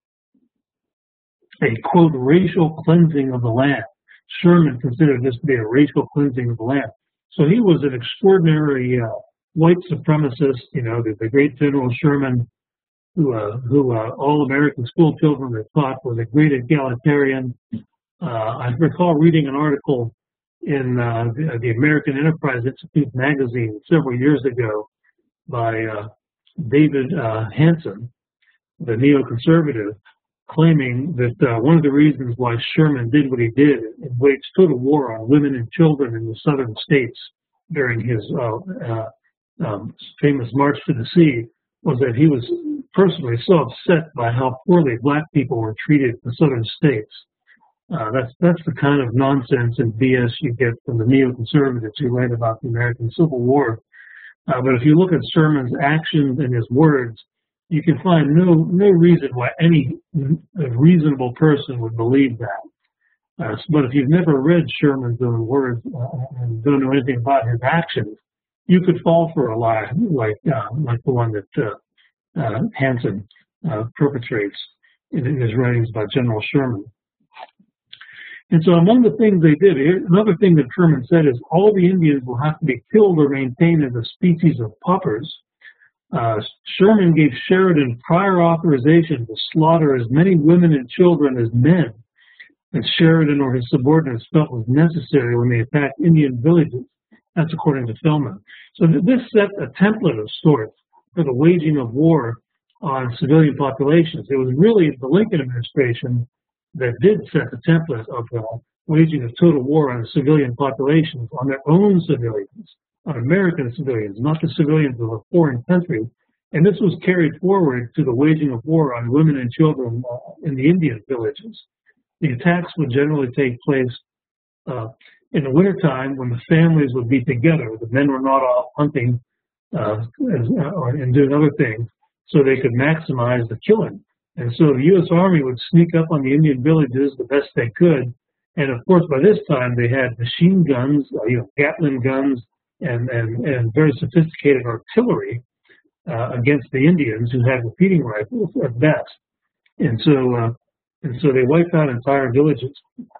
S1: a, quote, racial cleansing of the land. Sherman considered this to be a racial cleansing of the land. So he was an extraordinary uh, white supremacist, you know, the, the great General Sherman, who, uh, who uh, all American school children were taught was a great egalitarian. Uh, I recall reading an article in uh, the, the American Enterprise Institute magazine several years ago by uh, David uh, Hanson, the neoconservative, claiming that uh, one of the reasons why Sherman did what he did and waged total war on women and children in the southern states during his uh, uh, um, famous March to the Sea was that he was personally so upset by how poorly black people were treated in the southern states. Uh, that's that's the kind of nonsense and B S you get from the neoconservatives who write about the American Civil War. Uh, but if you look at Sherman's actions and his words, you can find no no reason why any reasonable person would believe that. Uh, but if you've never read Sherman's own words uh, and don't know anything about his actions, you could fall for a lie like uh, like the one that uh, uh, Hanson uh, perpetrates in, in his writings about General Sherman. And so among the things they did, another thing that Sherman said is all the Indians will have to be killed or maintained as a species of paupers. Uh, Sherman gave Sheridan prior authorization to slaughter as many women and children as men as Sheridan or his subordinates felt was necessary when they attacked Indian villages. That's according to Philman. So this set a template of sorts for the waging of war on civilian populations. It was really the Lincoln administration that did set the template of the waging of total war on civilian populations, on their own civilians, on American civilians, not the civilians of a foreign country. And this was carried forward to the waging of war on women and children uh, in the Indian villages. the attacks would generally take place uh, in the wintertime when the families would be together. The men were not off hunting uh, as, or, and doing other things, so they could maximize the killing. And so the U S Army would sneak up on the Indian villages the best they could. And of course, by this time, they had machine guns, uh, you know, Gatling guns, and, and, and very sophisticated artillery uh, against the Indians who had repeating rifles at best. And so, uh, and so they wiped out entire villages.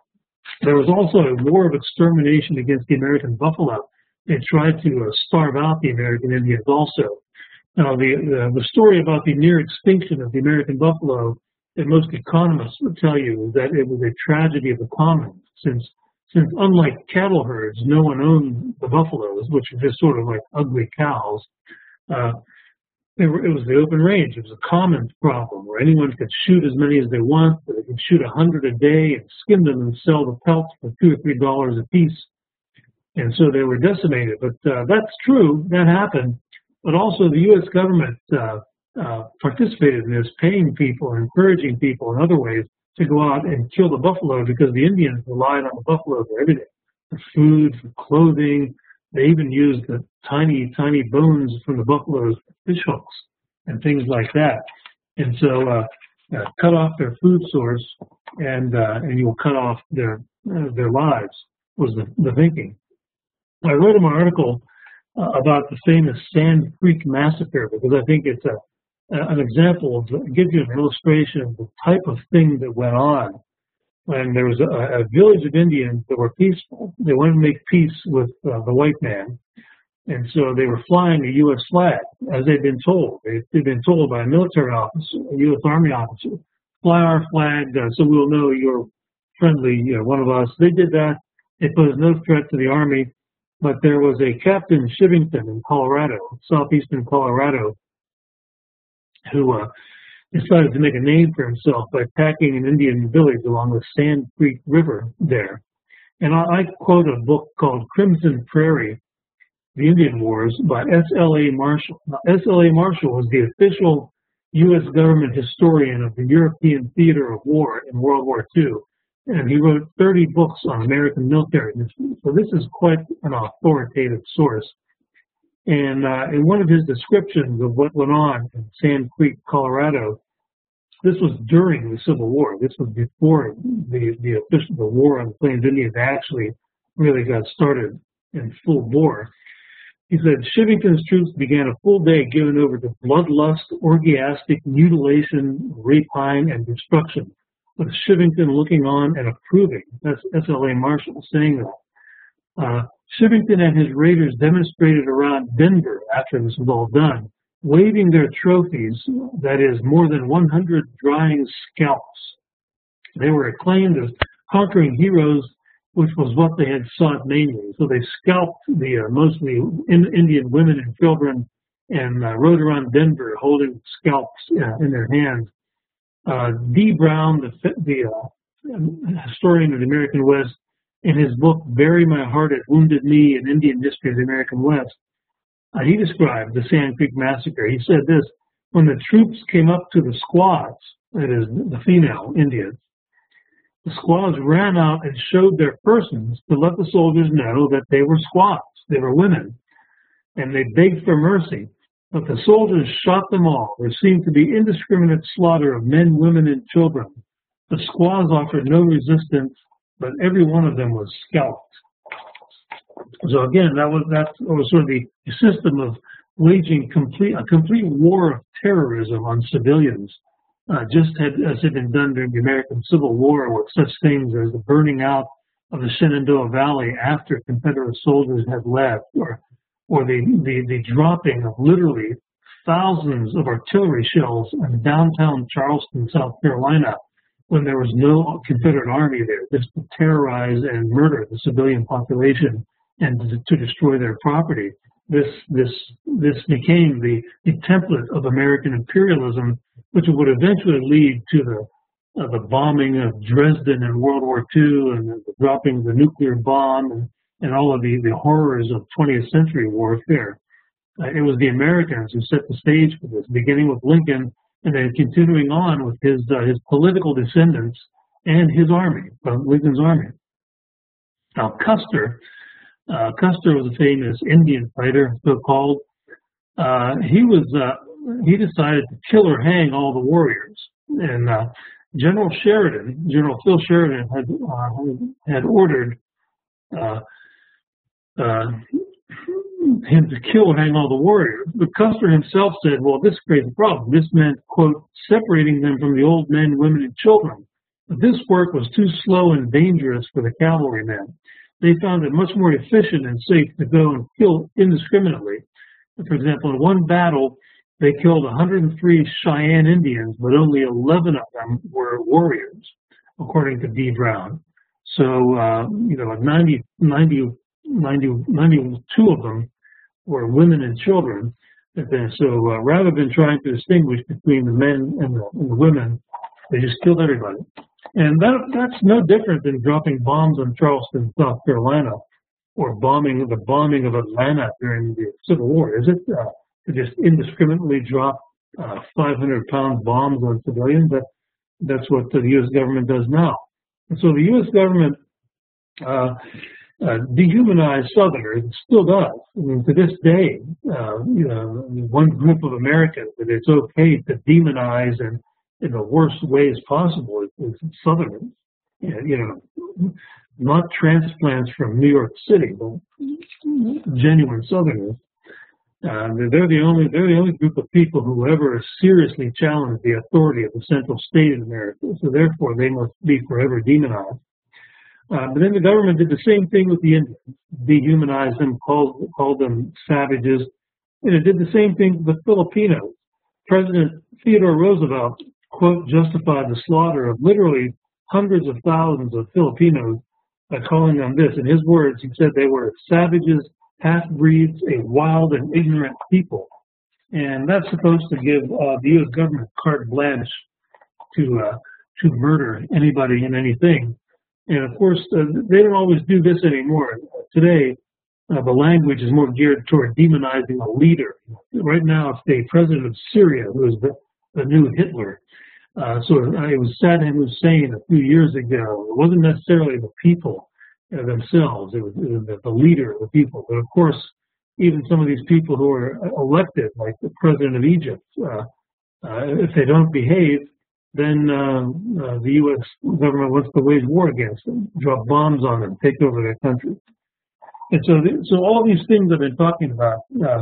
S1: There was also a war of extermination against the American buffalo. They tried to uh, starve out the American Indians also. Now, the, the, the story about the near extinction of the American buffalo that most economists would tell you is that it was a tragedy of the commons, since, since unlike cattle herds, no one owned the buffaloes, which are just sort of like ugly cows. Uh, they were, it was the open range. It was a commons problem where anyone could shoot as many as they want, but they could shoot a hundred a day and skin them and sell the pelts for two or three dollars a piece. And so they were decimated. But uh, that's true. That happened. But also the U S government uh, uh, participated in this, paying people, encouraging people in other ways to go out and kill the buffalo because the Indians relied on the buffalo for everything, for food, for clothing. They even used the tiny, tiny bones from the buffaloes for fish hooks and things like that. And so uh, uh, cut off their food source and uh, and you'll cut off their uh, their lives was the, the thinking. I wrote in my article Uh, about the famous Sand Creek Massacre because I think it's a, a an example of, it gives you an illustration of the type of thing that went on when there was a, a village of Indians that were peaceful. They wanted to make peace with uh, the white man, and so they were flying a U S flag, as they'd been told. They, they'd been told by a military officer, a U S Army officer, fly our flag uh, so we'll know you're friendly, you know, one of us. They did that. It posed no threat to the Army. But there was a Captain Shivington in Colorado, southeastern Colorado, who uh, decided to make a name for himself by attacking an Indian village along the Sand Creek River there. And I, I quote a book called Crimson Prairie, The Indian Wars by S L A Marshall. Now, S L A Marshall was the official U S government historian of the European theater of war in World War Two. And he wrote thirty books on American military history. So this is quite an authoritative source. And uh, in one of his descriptions of what went on in Sand Creek, Colorado, this was during the Civil War. This was before the, the official the war on the Plains Indians actually really got started in full bore. He said, Shivington's troops began a full day given over to bloodlust, orgiastic mutilation, rapine, and destruction, with Shivington looking on and approving. That's S L A Marshall saying that. Uh, Shivington and his raiders demonstrated around Denver after this was all done, waving their trophies, that is, more than one hundred drying scalps. They were acclaimed as conquering heroes, which was what they had sought mainly. So they scalped the uh, mostly in Indian women and children and uh, rode around Denver holding scalps uh, in their hands. Uh, D. Brown, the, the uh, historian of the American West, in his book, Bury My Heart at Wounded Knee, An Indian History of the American West, uh, he described the Sand Creek Massacre. He said this, when the troops came up to the squaws, that is, the female Indians, the squaws ran out and showed their persons to let the soldiers know that they were squaws, they were women, and they begged for mercy. But the soldiers shot them all. There seemed to be indiscriminate slaughter of men, women, and children. The squaws offered no resistance, but every one of them was scalped. So again, that was that was sort of the system of waging complete a complete war of terrorism on civilians, uh, just had, as had been done during the American Civil War, with such things as the burning out of the Shenandoah Valley after Confederate soldiers had left, or or the, the, the dropping of literally thousands of artillery shells in downtown Charleston, South Carolina, when there was no Confederate army there, just to terrorize and murder the civilian population and to, to destroy their property. This, this, this became the, the template of American imperialism, which would eventually lead to the, uh, the bombing of Dresden in World War Two and the dropping of the nuclear bomb and, and all of the, the horrors of twentieth century warfare. Uh, it was the Americans who set the stage for this, beginning with Lincoln and then continuing on with his uh, his political descendants and his army, Lincoln's army. Now, Custer, uh, Custer was a famous Indian fighter, so-called. Uh, he was uh, he decided to kill or hang all the warriors, and uh, General Sheridan, General Phil Sheridan, had uh, had ordered uh, uh, him to kill or hang all the warriors. But Custer himself said, "Well, this creates a problem. This meant, quote, separating them from the old men, women, and children. But this work was too slow and dangerous for the cavalrymen. They found it much more efficient and safe to go and kill indiscriminately. For example, in one battle, they killed one hundred three Cheyenne Indians, but only eleven of them were warriors, according to D. Brown. So, uh, you know, ninety, ninety, ninety, ninety-two of them were women and children. So uh, rather than trying to distinguish between the men and the, and the women, they just killed everybody. And that, that's no different than dropping bombs on Charleston, South Carolina, or bombing the bombing of Atlanta during the Civil War, is it? Uh, to just indiscriminately drop uh, five hundred pound bombs on civilians? That, that's what the U S government does now. And so the U S government uh, uh, dehumanized Southerners, it still does. I mean, to this day, uh, you know, one group of Americans that it's okay to demonize and in the worst ways possible is, is Southerners. You know, not transplants from New York City, but genuine Southerners. Uh, they're the only they're the only group of people who ever seriously challenged the authority of the central state in America. So therefore, they must be forever demonized. Uh, but then the government did the same thing with the Indians, dehumanized them, called called them savages, and it did the same thing with Filipinos. President Theodore Roosevelt, quote, justified the slaughter of literally hundreds of thousands of Filipinos by calling them this. In his words, he said they were savages, half-breeds, a wild and ignorant people. And that's supposed to give uh, the U S government carte blanche to uh, to murder anybody and anything. And of course, uh, they don't always do this anymore. Today, uh, the language is more geared toward demonizing a leader. Right now, it's the president of Syria who is the, the new Hitler. Uh, so it was Saddam Hussein a few years ago. It wasn't necessarily the people uh, themselves. It was, it was the leader of the people. But of course, even some of these people who are elected, like the president of Egypt, uh, uh, if they don't behave, then uh, uh, the U S government wants to wage war against them, drop bombs on them, take over their country. And so, the, so all these things I've been talking about uh,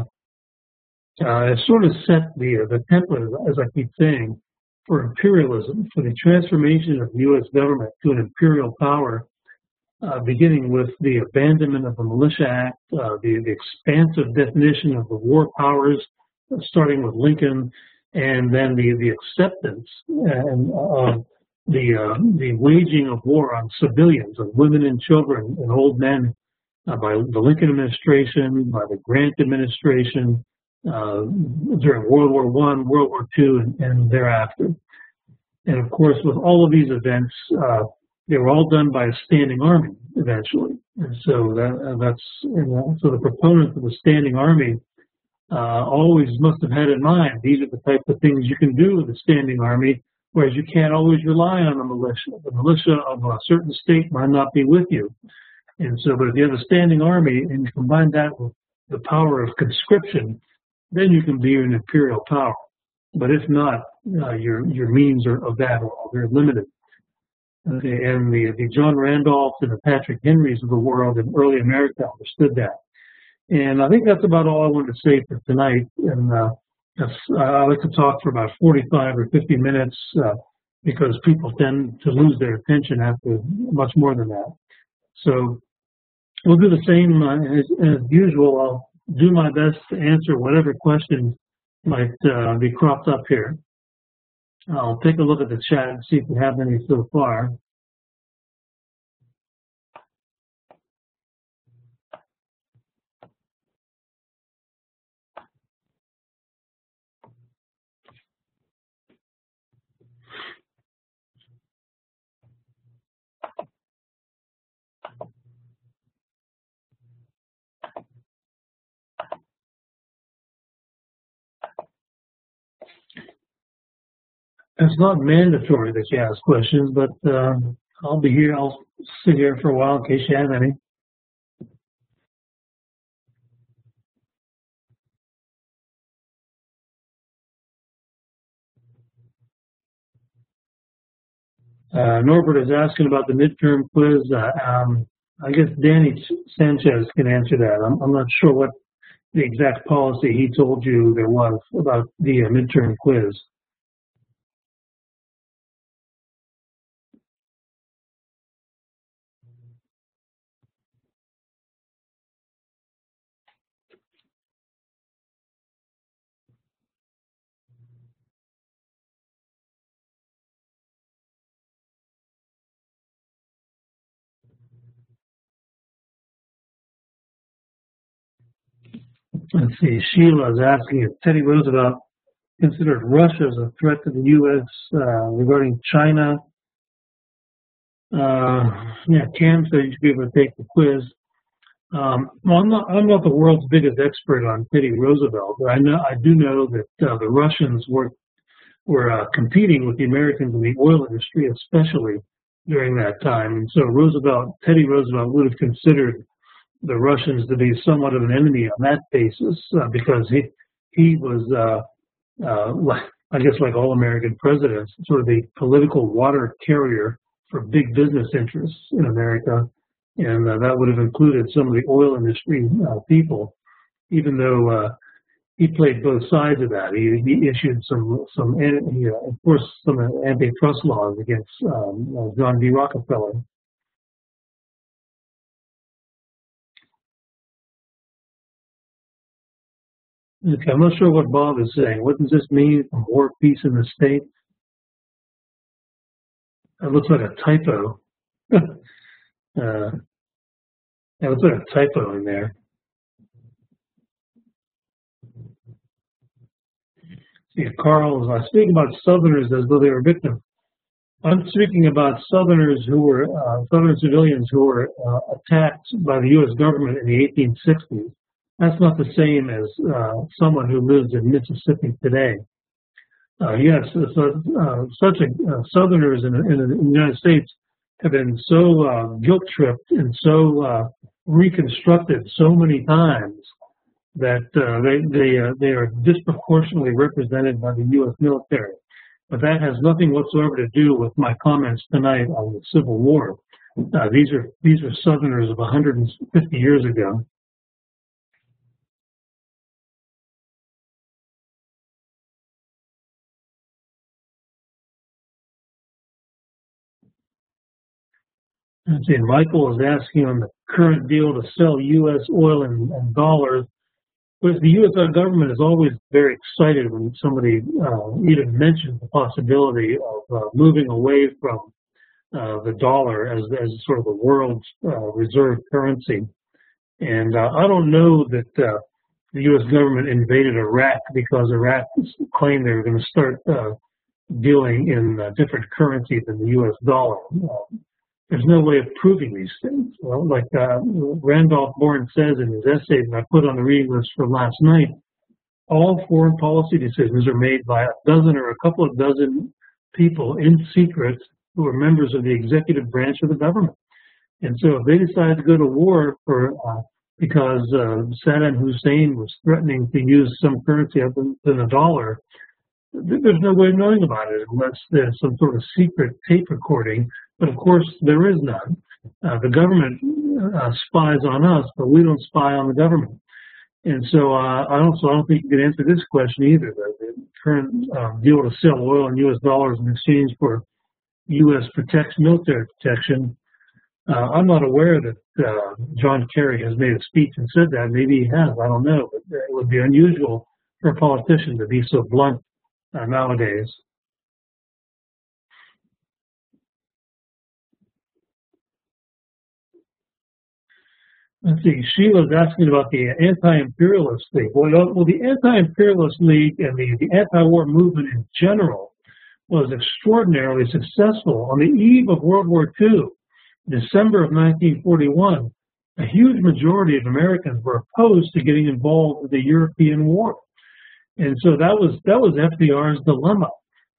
S1: uh, sort of set the uh, the template, as I keep saying, for imperialism, for the transformation of the U S government to an imperial power, uh, beginning with the abandonment of the Militia Act, uh, the, the expansive definition of the war powers, uh, starting with Lincoln, and then the, the acceptance and uh, the uh, the waging of war on civilians, of women and children and old men, uh, by the Lincoln administration, by the Grant administration, uh, during World War One, World War Two, and, and thereafter. And of course, with all of these events, uh, they were all done by a standing army eventually. And so that, uh, that's and, uh, so the proponents of the standing army uh, always must have had in mind these are the types of things you can do with a standing army, whereas you can't always rely on the militia. The militia of a certain state might not be with you. And so, but if you have a standing army and you combine that with the power of conscription, then you can be an imperial power. But if not, uh, your your means are, of that are very limited. Okay, and the the John Randolphs and the Patrick Henrys of the world in early America understood that. And I think that's about all I wanted to say for tonight. And uh, that's, uh, I like to talk for about forty-five or fifty minutes uh, because people tend to lose their attention after much more than that. So we'll do the same uh, as, as usual. I'll do my best to answer whatever questions might uh, be cropped up here. I'll take a look at the chat and see if we have any so far. It's not mandatory that you ask questions, but uh, I'll be here. I'll sit here for a while in case you have any. Uh, Norbert is asking about the midterm quiz. Uh, um, I guess Danny Sanchez can answer that. I'm, I'm not sure what the exact policy he told you there was about the uh, midterm quiz. Let's see. Sheila is asking if Teddy Roosevelt considered Russia as a threat to the U S uh, regarding China. Uh, yeah, Cam said you should be able to take the quiz. Um, well, I'm not. I'm not the world's biggest expert on Teddy Roosevelt, but I know I do know that uh, the Russians were were uh, competing with the Americans in the oil industry, especially during that time. And so Roosevelt, Teddy Roosevelt, would have considered the Russians to be somewhat of an enemy on that basis, uh, because he he was, uh, uh, like, I guess, like all American presidents, sort of the political water carrier for big business interests in America, and uh, that would have included some of the oil industry uh, people, even though uh, he played both sides of that. He, he issued some, some, he, uh, of course, some antitrust laws against um, uh, John D. Rockefeller. Okay, I'm not sure what Bob is saying. What does this mean? War, peace in the state? That looks like a typo. uh, that looks like a typo in there. See, Carl is uh, speaking about Southerners as though they were victims. I'm speaking about Southerners who were, uh, Southern civilians who were uh, attacked by the U S government in the eighteen sixties. That's not the same as uh, someone who lives in Mississippi today. Uh, yes, so, uh, such a, uh, Southerners in, in, in the United States have been so uh, guilt-tripped and so uh, reconstructed so many times that uh, they they uh, they are disproportionately represented by the U S military. But that has nothing whatsoever to do with my comments tonight on the Civil War. Uh, these are these are Southerners of one hundred fifty years ago. Let's see, Michael is asking on the current deal to sell U S oil and, and dollars. But the U S government is always very excited when somebody uh, even mentions the possibility of uh, moving away from uh, the dollar as, as sort of the world's uh, reserve currency. And uh, I don't know that uh, the U S government invaded Iraq because Iraq claimed they were going to start uh, dealing in uh, different currency than the U S dollar. Uh, There's no way of proving these things. Well, like uh, Randolph Bourne says in his essay that I put on the reading list for last night, all foreign policy decisions are made by a dozen or a couple of dozen people in secret who are members of the executive branch of the government. And so if they decide to go to war for uh, because uh, Saddam Hussein was threatening to use some currency other than a dollar, there's no way of knowing about it unless there's some sort of secret tape recording. But of course, there is none. Uh, the government uh, spies on us, but we don't spy on the government. And so uh, I don't. So I don't think you can answer this question either. The, the current uh, deal to sell oil in U S dollars in exchange for U S protection, military protection. Uh, I'm not aware that uh, John Kerry has made a speech and said that. Maybe he has. I don't know. But it would be unusual for a politician to be so blunt uh, nowadays. Let's see, Sheila's asking about the Anti-Imperialist League. Well, well the Anti-Imperialist League and the, the anti-war movement in general was extraordinarily successful. On the eve of World War Two, December of nineteen forty-one, a huge majority of Americans were opposed to getting involved with the European war. And so that was that was F D R's dilemma.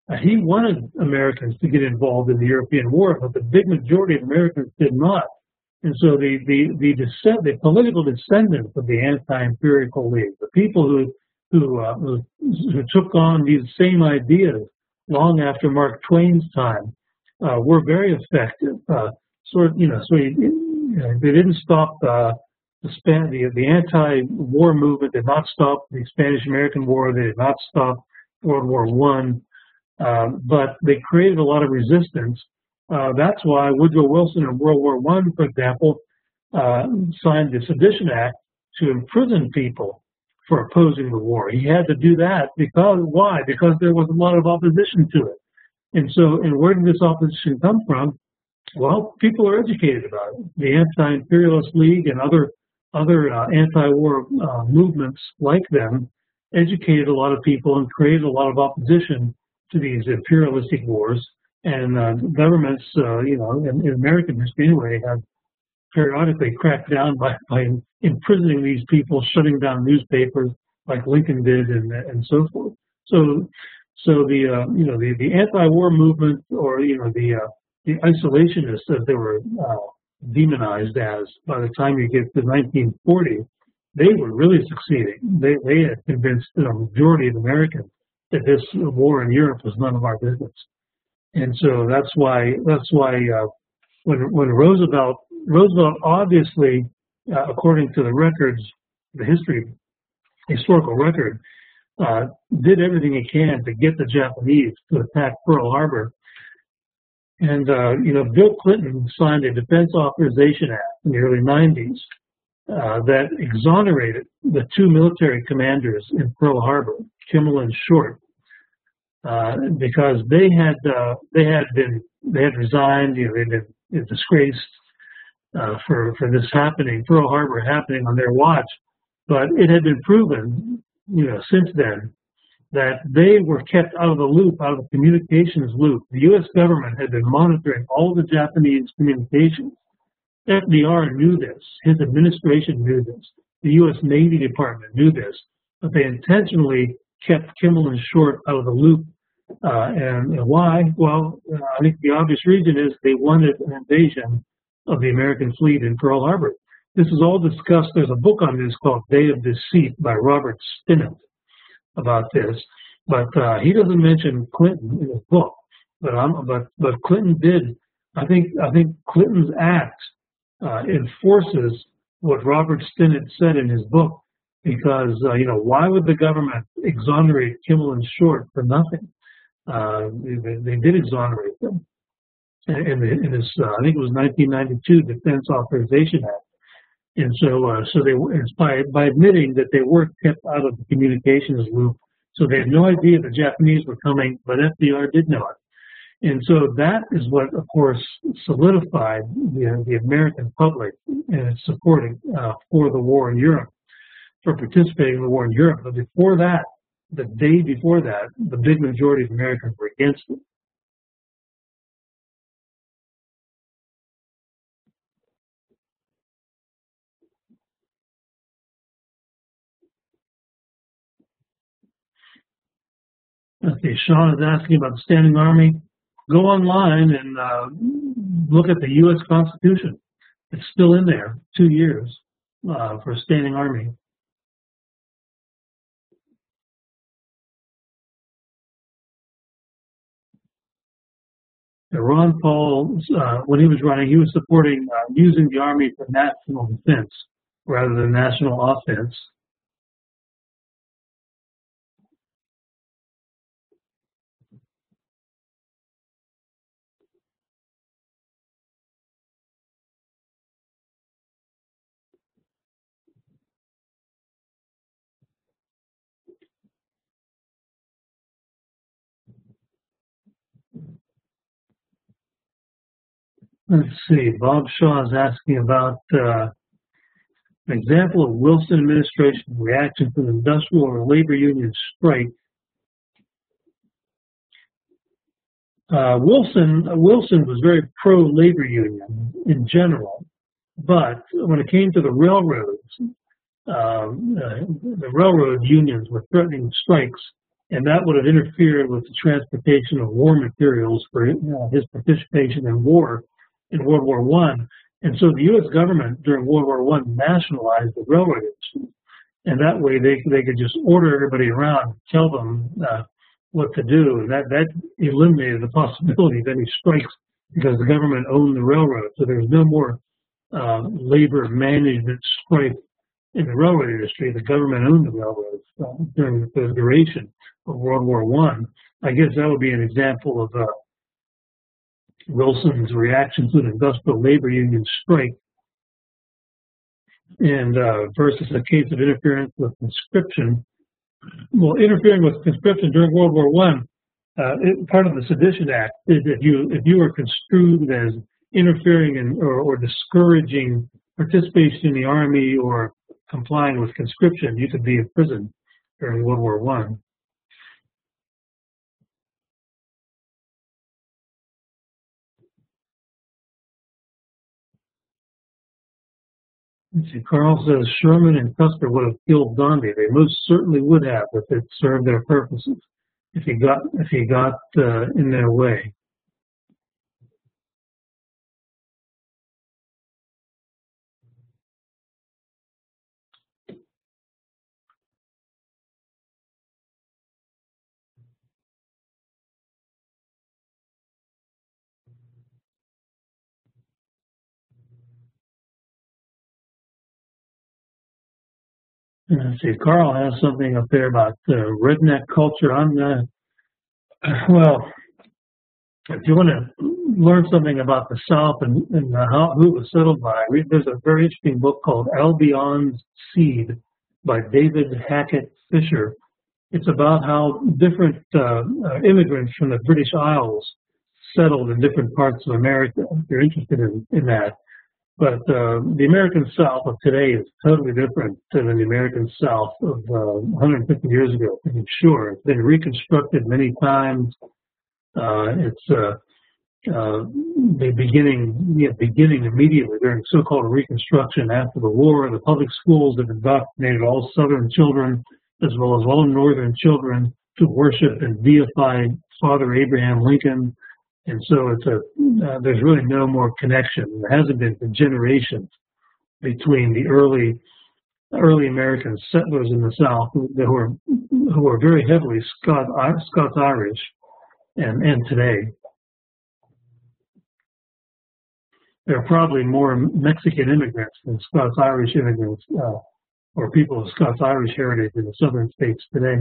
S1: Uh, he wanted Americans to get involved in the European war, but the big majority of Americans did not. And so the the the, descent, the political descendants of the Anti-Imperial League, the people who who, uh, who who took on these same ideas long after Mark Twain's time, uh, were very effective. Uh, sort of, you know, so he, you know, they didn't stop uh, the span the the anti-war movement. Did not stop the Spanish-American War. They did not stop World War One. Uh, but they created a lot of resistance. Uh, that's why Woodrow Wilson in World War One, for example, uh, signed the Sedition Act to imprison people for opposing the war. He had to do that because why? Because there was a lot of opposition to it. And so, and where did this opposition come from? Well, people are educated about it. The Anti-Imperialist League and other other uh, anti-war uh, movements like them educated a lot of people and created a lot of opposition to these imperialistic wars. And uh, governments, uh, you know, in, in American history anyway, have periodically cracked down by, by imprisoning these people, shutting down newspapers like Lincoln did, and and so forth. So, so the uh, you know the, the anti-war movement, or you know the uh, the isolationists, as they were uh, demonized as by the time you get to nineteen forty, they were really succeeding. They they had convinced the majority of Americans that this war in Europe was none of our business. And so that's why that's why uh, when when Roosevelt Roosevelt obviously, uh, according to the records, the history historical record, uh, did everything he can to get the Japanese to attack Pearl Harbor. And uh, you know, Bill Clinton signed a Defense Authorization Act in the early nineties uh, that exonerated the two military commanders in Pearl Harbor, Kimmel and Short. Uh, because they had uh, they had been they had resigned, you know, they'd been disgraced uh, for for this happening, Pearl Harbor happening on their watch. But it had been proven, you know, since then that they were kept out of the loop, out of the communications loop. The U S government had been monitoring all the Japanese communications. F D R knew this. His administration knew this. The U S Navy Department knew this. But they intentionally kept Kimmel and Short out of the loop. Uh, and, and why? Well, uh, I think the obvious reason is they wanted an invasion of the American fleet in Pearl Harbor. This is all discussed. There's a book on this called Day of Deceit by Robert Stinnett about this. But uh, he doesn't mention Clinton in his book. But I'm, but but Clinton did. I think I think Clinton's act uh, enforces what Robert Stinnett said in his book. Because, uh, you know, why would the government exonerate Kimmel and Short for nothing? Uh, they, they did exonerate them. In, in this, uh, I think it was nineteen ninety-two Defense Authorization Act. And so, uh, so they by, by admitting that they were kept out of the communications loop, so they had no idea the Japanese were coming, but F D R did know it. And so that is what, of course, solidified the, the American public and its supporting uh, for the war in Europe, for participating in the war in Europe. But before that, the day before that, the big majority of Americans were against it. Okay, Sean is asking about the Standing Army. Go online and uh, look at the U S Constitution. It's still in there, two years uh, for a Standing Army. Ron Paul, uh, when he was running, he was supporting uh, using the Army for national defense rather than national offense. Let's see, Bob Shaw is asking about uh, an example of Wilson administration reaction to the industrial or labor union strike. Uh, Wilson Wilson was very pro-labor union in general, but when it came to the railroads, um, uh, the railroad unions were threatening strikes and that would have interfered with the transportation of war materials for uh, his participation in war in World War One. And so the U S government during World War One nationalized the railroad industry, and that way they they could just order everybody around, tell them uh, what to do, and that that eliminated the possibility of any strikes because the government owned the railroad. So there was no more uh, labor management strife in the railroad industry. The government owned the railroads uh, during the duration of World War One. I. I guess that would be an example of uh, Wilson's reaction to an industrial labor union strike, and uh, versus a case of interference with conscription. Well, interfering with conscription during World War One, uh, it, part of the Sedition Act is if you if you were construed as interfering in or, or discouraging participation in the army or complying with conscription, you could be imprisoned during World War One. See, Carl says Sherman and Custer would have killed Gandhi. They most certainly would have if it served their purposes. If he got if he got uh, in their way. Let's see, Carl has something up there about uh, redneck culture. I'm uh, well. If you want to learn something about the South and, and how who it was settled by, read, there's a very interesting book called Albion's Seed by David Hackett Fisher. It's about how different uh, uh, immigrants from the British Isles settled in different parts of America. If you're interested in, in that. But uh, the American South of today is totally different than the American South of uh, one hundred fifty years ago, I'm sure. It's been reconstructed many times. Uh, it's uh, uh, the beginning, yeah, beginning immediately during so-called Reconstruction after the war. The public schools have indoctrinated all Southern children as well as all Northern children to worship and deify Father Abraham Lincoln. And so it's a, uh, there's really no more connection. There hasn't been for generations between the early early American settlers in the South who, who were who were very heavily Scot Scots Irish and and today. There are probably more Mexican immigrants than Scots Irish immigrants uh, or people of Scots Irish heritage in the southern states today.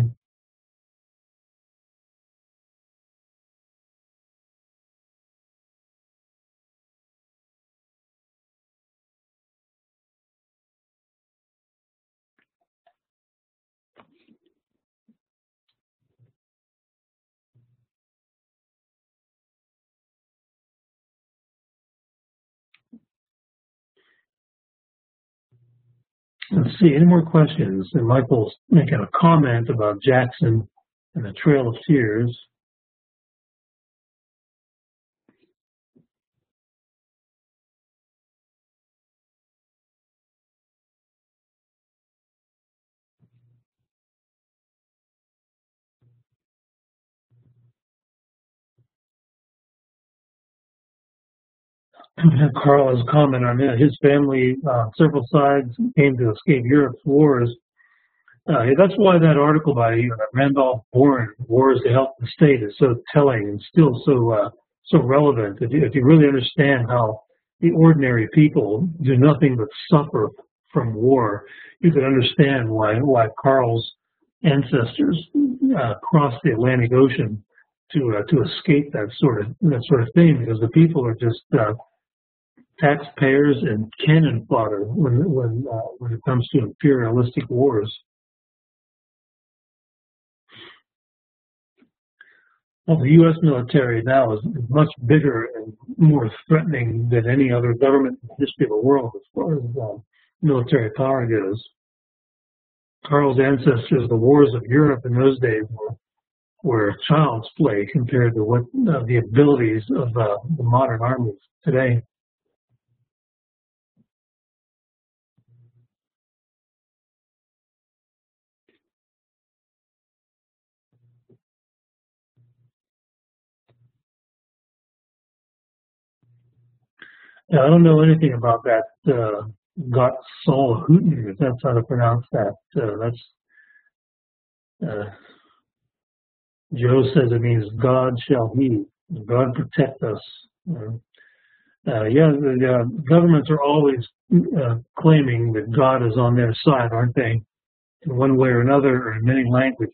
S1: Let's see, any more questions? And Michael's making a comment about Jackson and the Trail of Tears. Carl has a comment on that. His family, uh, several sides, came to escape Europe's wars. Uh, that's why that article by you know, Randolph Bourne, Wars to Help the State, is so telling and still so uh, so relevant. If you, if you really understand how the ordinary people do nothing but suffer from war, you can understand why why Carl's ancestors uh, crossed the Atlantic Ocean to uh, to escape that sort of that sort of thing, because the people are just uh, taxpayers and cannon fodder when when uh, when it comes to imperialistic wars. Well, the U S military now is much bigger and more threatening than any other government in the history of the world as far as uh, military power goes. Carl's ancestors, the wars of Europe in those days, were, were child's play compared to what uh, the abilities of uh, the modern armies today. Yeah, I don't know anything about that uh, Gott Sol Hooten, if that's how to pronounce that. Uh, that's uh, Joe says it means God shall he, God protect us. Uh, uh, yeah, the uh, governments are always uh, claiming that God is on their side, aren't they? In one way or another, or in many languages,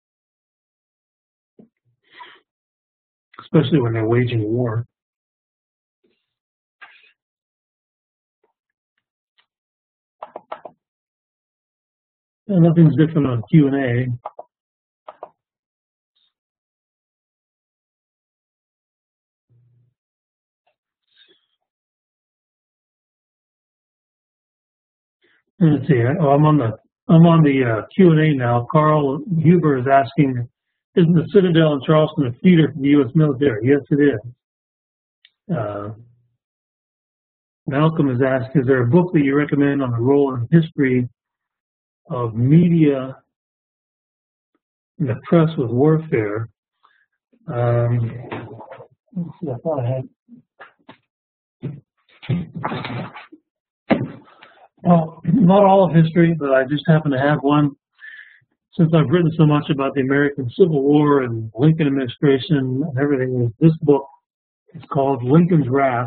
S1: especially when they're waging war. And nothing's different on Q and A. Let's see. Oh, I'm on the I'm on the uh, Q and A now. Carl Huber is asking, "Isn't the Citadel in Charleston a feeder for the U S military?" Yes, it is. Uh, Malcolm has asked, "Is there a book that you recommend on the role and history of media in the press with warfare?" Um, let's see, I thought I had. Well, not all of history, but I just happen to have one. Since I've written so much about the American Civil War and Lincoln administration and everything, this book is called Lincoln's Wrath.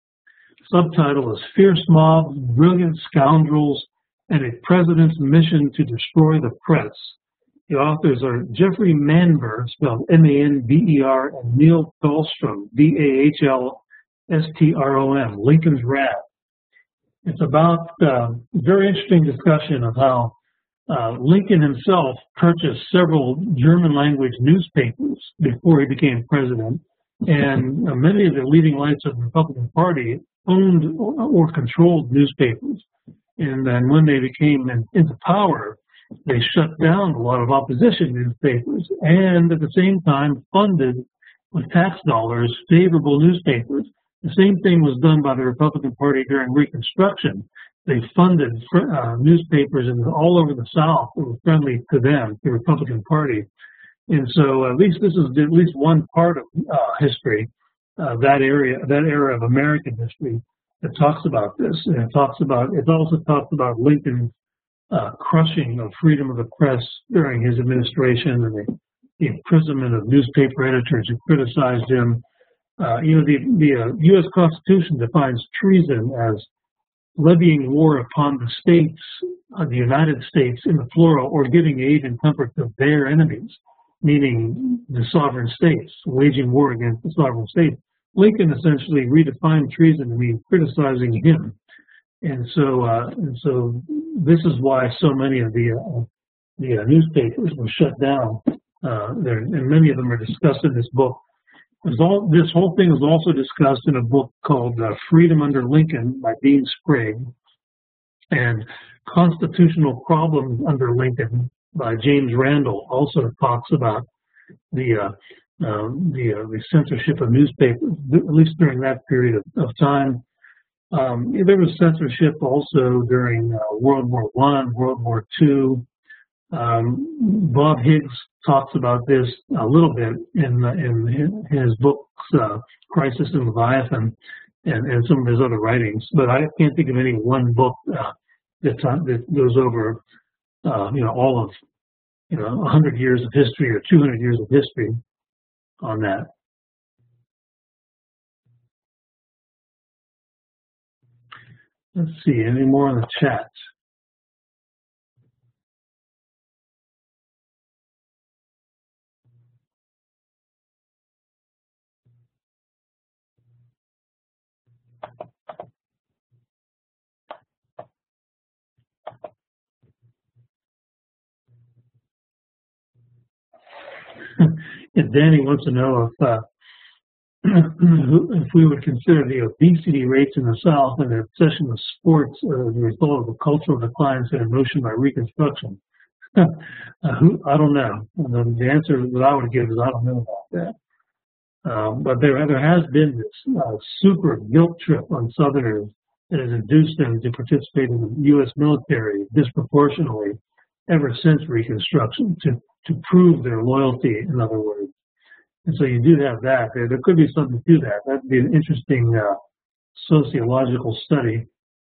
S1: Subtitle is Fierce Mobs, Brilliant Scoundrels, and a President's Mission to Destroy the Press. The authors are Jeffrey Manber, spelled M A N B E R, and Neil Dahlstrom, D A H L S T R O M, Lincoln's Wrath. It's about a uh, very interesting discussion of how uh, Lincoln himself purchased several German language newspapers before he became president, and uh, many of the leading lights of the Republican Party owned or controlled newspapers. And then when they became in, into power, they shut down a lot of opposition newspapers and at the same time funded with tax dollars favorable newspapers. The same thing was done by the Republican Party during Reconstruction. They funded uh, newspapers in, all over the South that were friendly to them, the Republican Party. And so at least this is at least one part of uh, history, uh, that area, that era of American history that talks about this. And it talks about, it also talks about Lincoln's uh, crushing of freedom of the press during his administration and the, the imprisonment of newspaper editors who criticized him. Uh, you know, the, the uh, U S Constitution defines treason as levying war upon the states, uh, the United States in the plural, or giving aid and comfort to their enemies, meaning the sovereign states, waging war against the sovereign states. Lincoln essentially redefined treason to mean criticizing him. And so, uh, and so this is why so many of the, uh, the uh, newspapers were shut down. Uh, there, and many of them are discussed in this book. All, this whole thing was also discussed in a book called uh, Freedom Under Lincoln by Dean Sprague, and Constitutional Problems Under Lincoln by James Randall also talks about the uh, uh, the, uh, the censorship of newspapers, at least during that period of, of time. Um, there was censorship also during uh, World War One, World War Two. Um, Bob Higgs talks about this a little bit in in his books, uh, Crisis in Leviathan, and, and some of his other writings. But I can't think of any one book uh, that that goes over, uh, you know, all of, you know, one hundred years of history or two hundred years of history on that. Let's see, any more in the chat? And Danny wants to know if uh, if we would consider the obesity rates in the South and the obsession with sports as a result of the cultural decline set in motion by Reconstruction. uh, who, I don't know. The answer that I would give is I don't know about that. Um, but there, there has been this uh, super guilt trip on Southerners that has induced them to participate in the U S military disproportionately ever since Reconstruction, to, to prove their loyalty, in other words. And so you do have that. There, there could be something to that. That'd be an interesting uh, sociological study.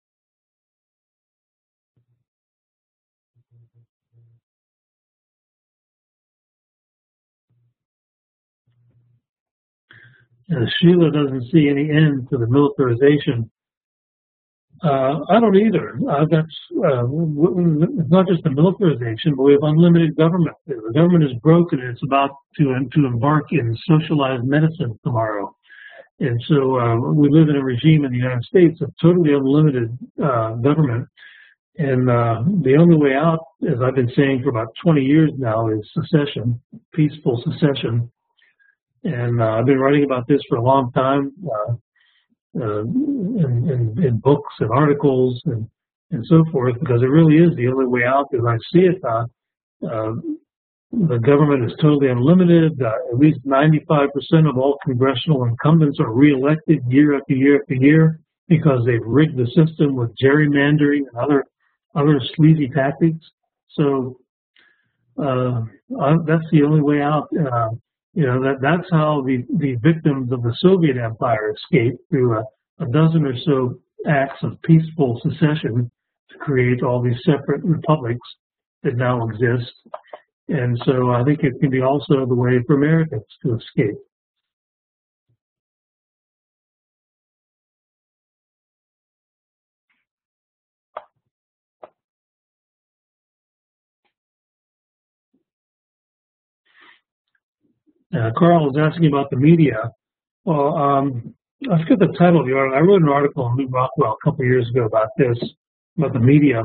S1: Uh, Sheila doesn't see any end to the militarization. Uh, I don't either. Uh, that's uh, it's not just the militarization, but we have unlimited government. The government is broken, and it's about to to embark in socialized medicine tomorrow. And so uh, we live in a regime in the United States of totally unlimited uh, government. And uh, the only way out, as I've been saying for about twenty years now, is secession, peaceful secession. And uh, I've been writing about this for a long time. Uh, Uh, in, in, in books and articles and, and so forth, because it really is the only way out as I see it. Uh, uh, the government is totally unlimited. Uh, at least ninety-five percent of all congressional incumbents are reelected year after year after year because they've rigged the system with gerrymandering and other other sleazy tactics. So uh, uh, that's the only way out. Uh, You know, that that's how the, the victims of the Soviet Empire escaped through a, a dozen or so acts of peaceful secession to create all these separate republics that now exist. And so I think it can be also the way for Americans to escape. Uh, Carl was asking about the media. Well, um, I forget the title of the article. I wrote an article on Lew Rockwell a couple of years ago about this, about the media.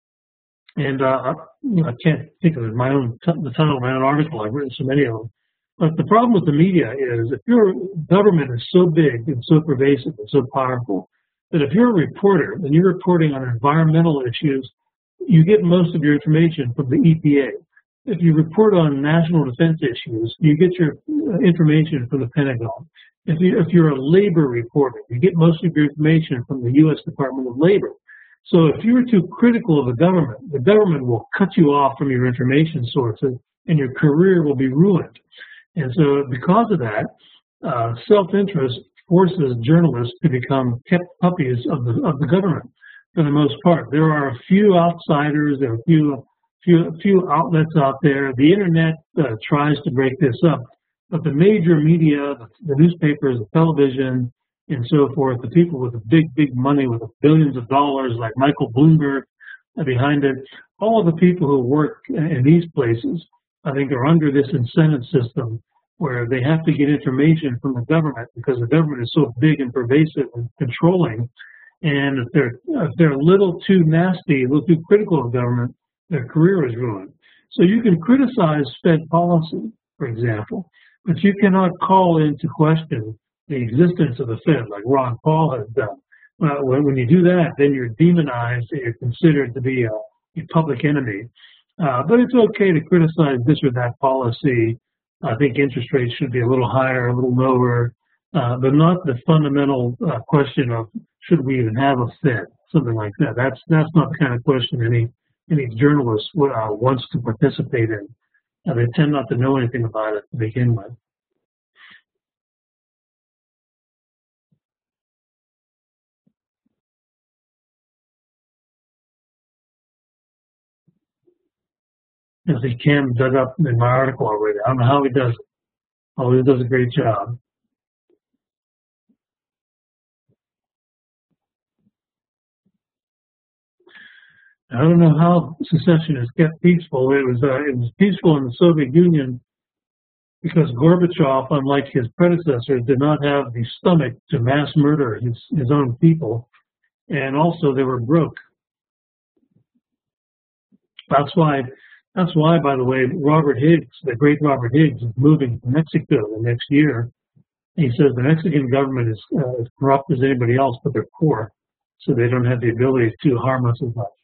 S1: And uh, I, I can't think of my own the title of my own article. I've written so many of them. But the problem with the media is if your government is so big and so pervasive and so powerful that if you're a reporter and you're reporting on environmental issues, you get most of your information from the E P A. If you report on national defense issues, you get your information from the Pentagon. If, you, if you're a labor reporter, you get most of your information from the U S Department of Labor. So if you're too critical of the government, the government will cut you off from your information sources and your career will be ruined. And so because of that, uh, self-interest forces journalists to become kept puppies of the, of the government for the most part. There are a few outsiders, there are a few Few, few outlets out there. The internet uh, tries to break this up, but the major media, the, the newspapers, the television, and so forth, the people with the big, big money, with the billions of dollars, like Michael Bloomberg behind it, all of the people who work in these places, I think, are under this incentive system where they have to get information from the government because the government is so big and pervasive and controlling. And if they're if they're a little too nasty, a little too critical of government, their career is ruined. So you can criticize Fed policy, for example, but you cannot call into question the existence of the Fed like Ron Paul has done. Uh, when, when you do that, then you're demonized and you're considered to be a, a public enemy. Uh, but it's okay to criticize this or that policy. I think interest rates should be a little higher, a little lower, uh, but not the fundamental uh, question of should we even have a Fed, something like that. That's, that's not the kind of question any any journalist uh, wants to participate in. Uh, they tend not to know anything about it to begin with. I think Cam dug up in my article already. I don't know how he does it. Oh, he does a great job. I don't know how secession is kept peaceful. It was uh, it was peaceful in the Soviet Union because Gorbachev, unlike his predecessors, did not have the stomach to mass murder his, his own people, and also they were broke. That's why, that's why, by the way, Robert Higgs, the great Robert Higgs, is moving to Mexico the next year. He says the Mexican government is uh, as corrupt as anybody else, but they're poor, so they don't have the ability to harm us as much.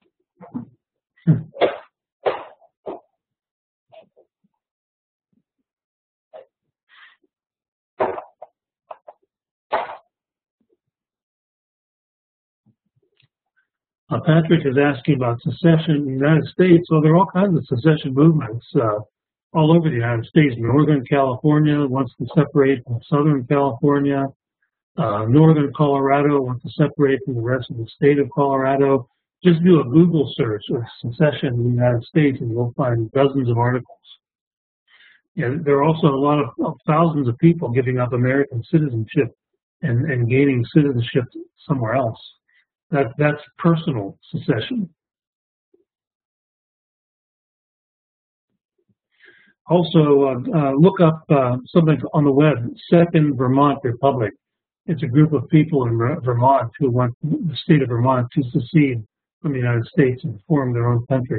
S1: Uh, Patrick is asking about secession in the United States. So there are all kinds of secession movements uh, all over the United States. Northern California wants to separate from Southern California. Uh, Northern Colorado wants to separate from the rest of the state of Colorado. Just do a Google search of secession in the United States and you'll find dozens of articles. Yeah, there are also a lot of, of thousands of people giving up American citizenship and, and gaining citizenship somewhere else. That, that's personal secession. Also, uh, uh, look up uh, something on the web, Second Vermont Republic. It's a group of people in Vermont who want the state of Vermont to secede from the United States and form their own country.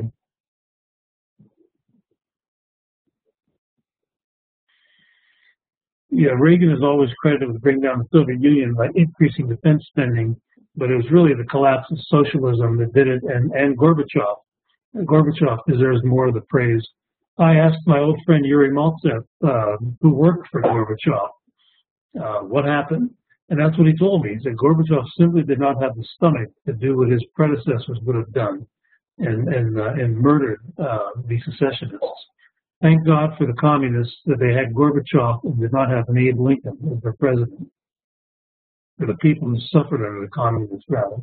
S1: Yeah, Reagan is always credited with bringing down the Soviet Union by increasing defense spending, but it was really the collapse of socialism that did it, and, and Gorbachev. Gorbachev deserves more of the praise. I asked my old friend Yuri Maltsev, uh, who worked for Gorbachev, uh, what happened. And that's what he told me. He said Gorbachev simply did not have the stomach to do what his predecessors would have done and, and, uh, and murdered uh, the secessionists. Thank God for the communists that they had Gorbachev and did not have an Abe Lincoln as their president. For the people who suffered under the communists, rather.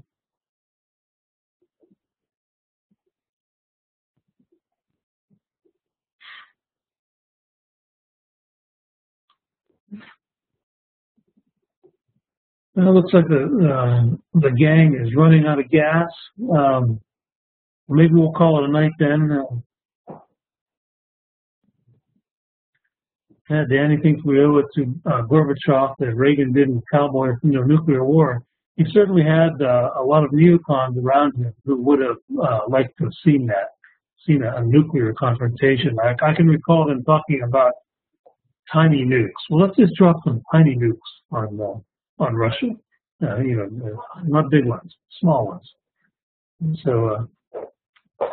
S1: Well, it looks like the uh, the gang is running out of gas. Um, maybe we'll call it a night then. Uh, yeah, Danny thinks we owe it to uh, Gorbachev that Reagan didn't cowboy from the nuclear war. He certainly had uh, a lot of neocons around him who would have uh, liked to have seen that, seen a, a nuclear confrontation. I, I can recall them talking about tiny nukes. Well, let's just drop some tiny nukes on uh, on Russia, uh, you know, uh, not big ones, small ones. And so, uh,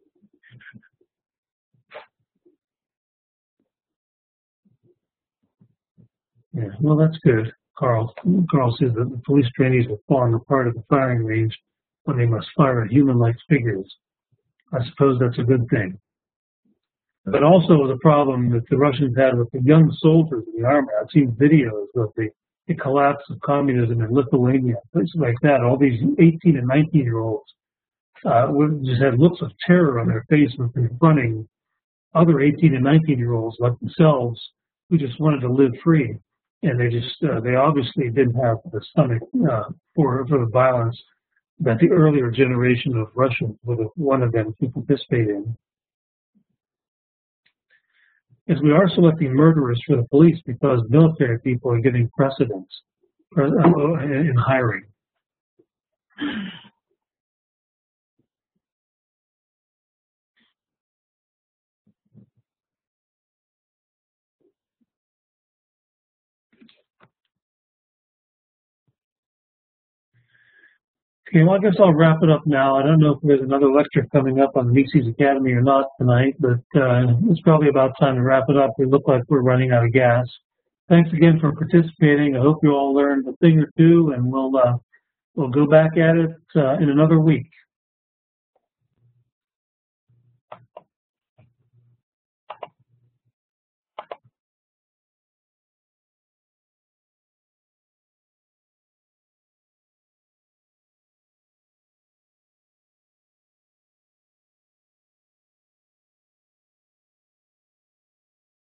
S1: yeah, well, that's good. Carl, Carl says that the police trainees are falling apart at the firing range when they must fire at human-like figures. I suppose that's a good thing. But also the problem that the Russians had with the young soldiers in the army. I've seen videos of the the collapse of communism in Lithuania, places like that. All these eighteen and nineteen year olds uh, just had looks of terror on their face when confronting other eighteen and nineteen year olds like themselves who just wanted to live free. And they just, uh, they obviously didn't have the stomach uh, for, for the violence that the earlier generation of Russians would have wanted them to participate in. Is we are selecting murderers for the police because military people are getting precedence in hiring. Okay, well, I guess I'll wrap it up now. I don't know if there's another lecture coming up on the Mises Academy or not tonight, but uh, it's probably about time to wrap it up. We look like we're running out of gas. Thanks again for participating. I hope you all learned a thing or two, and we'll uh, we'll go back at it uh, in another week.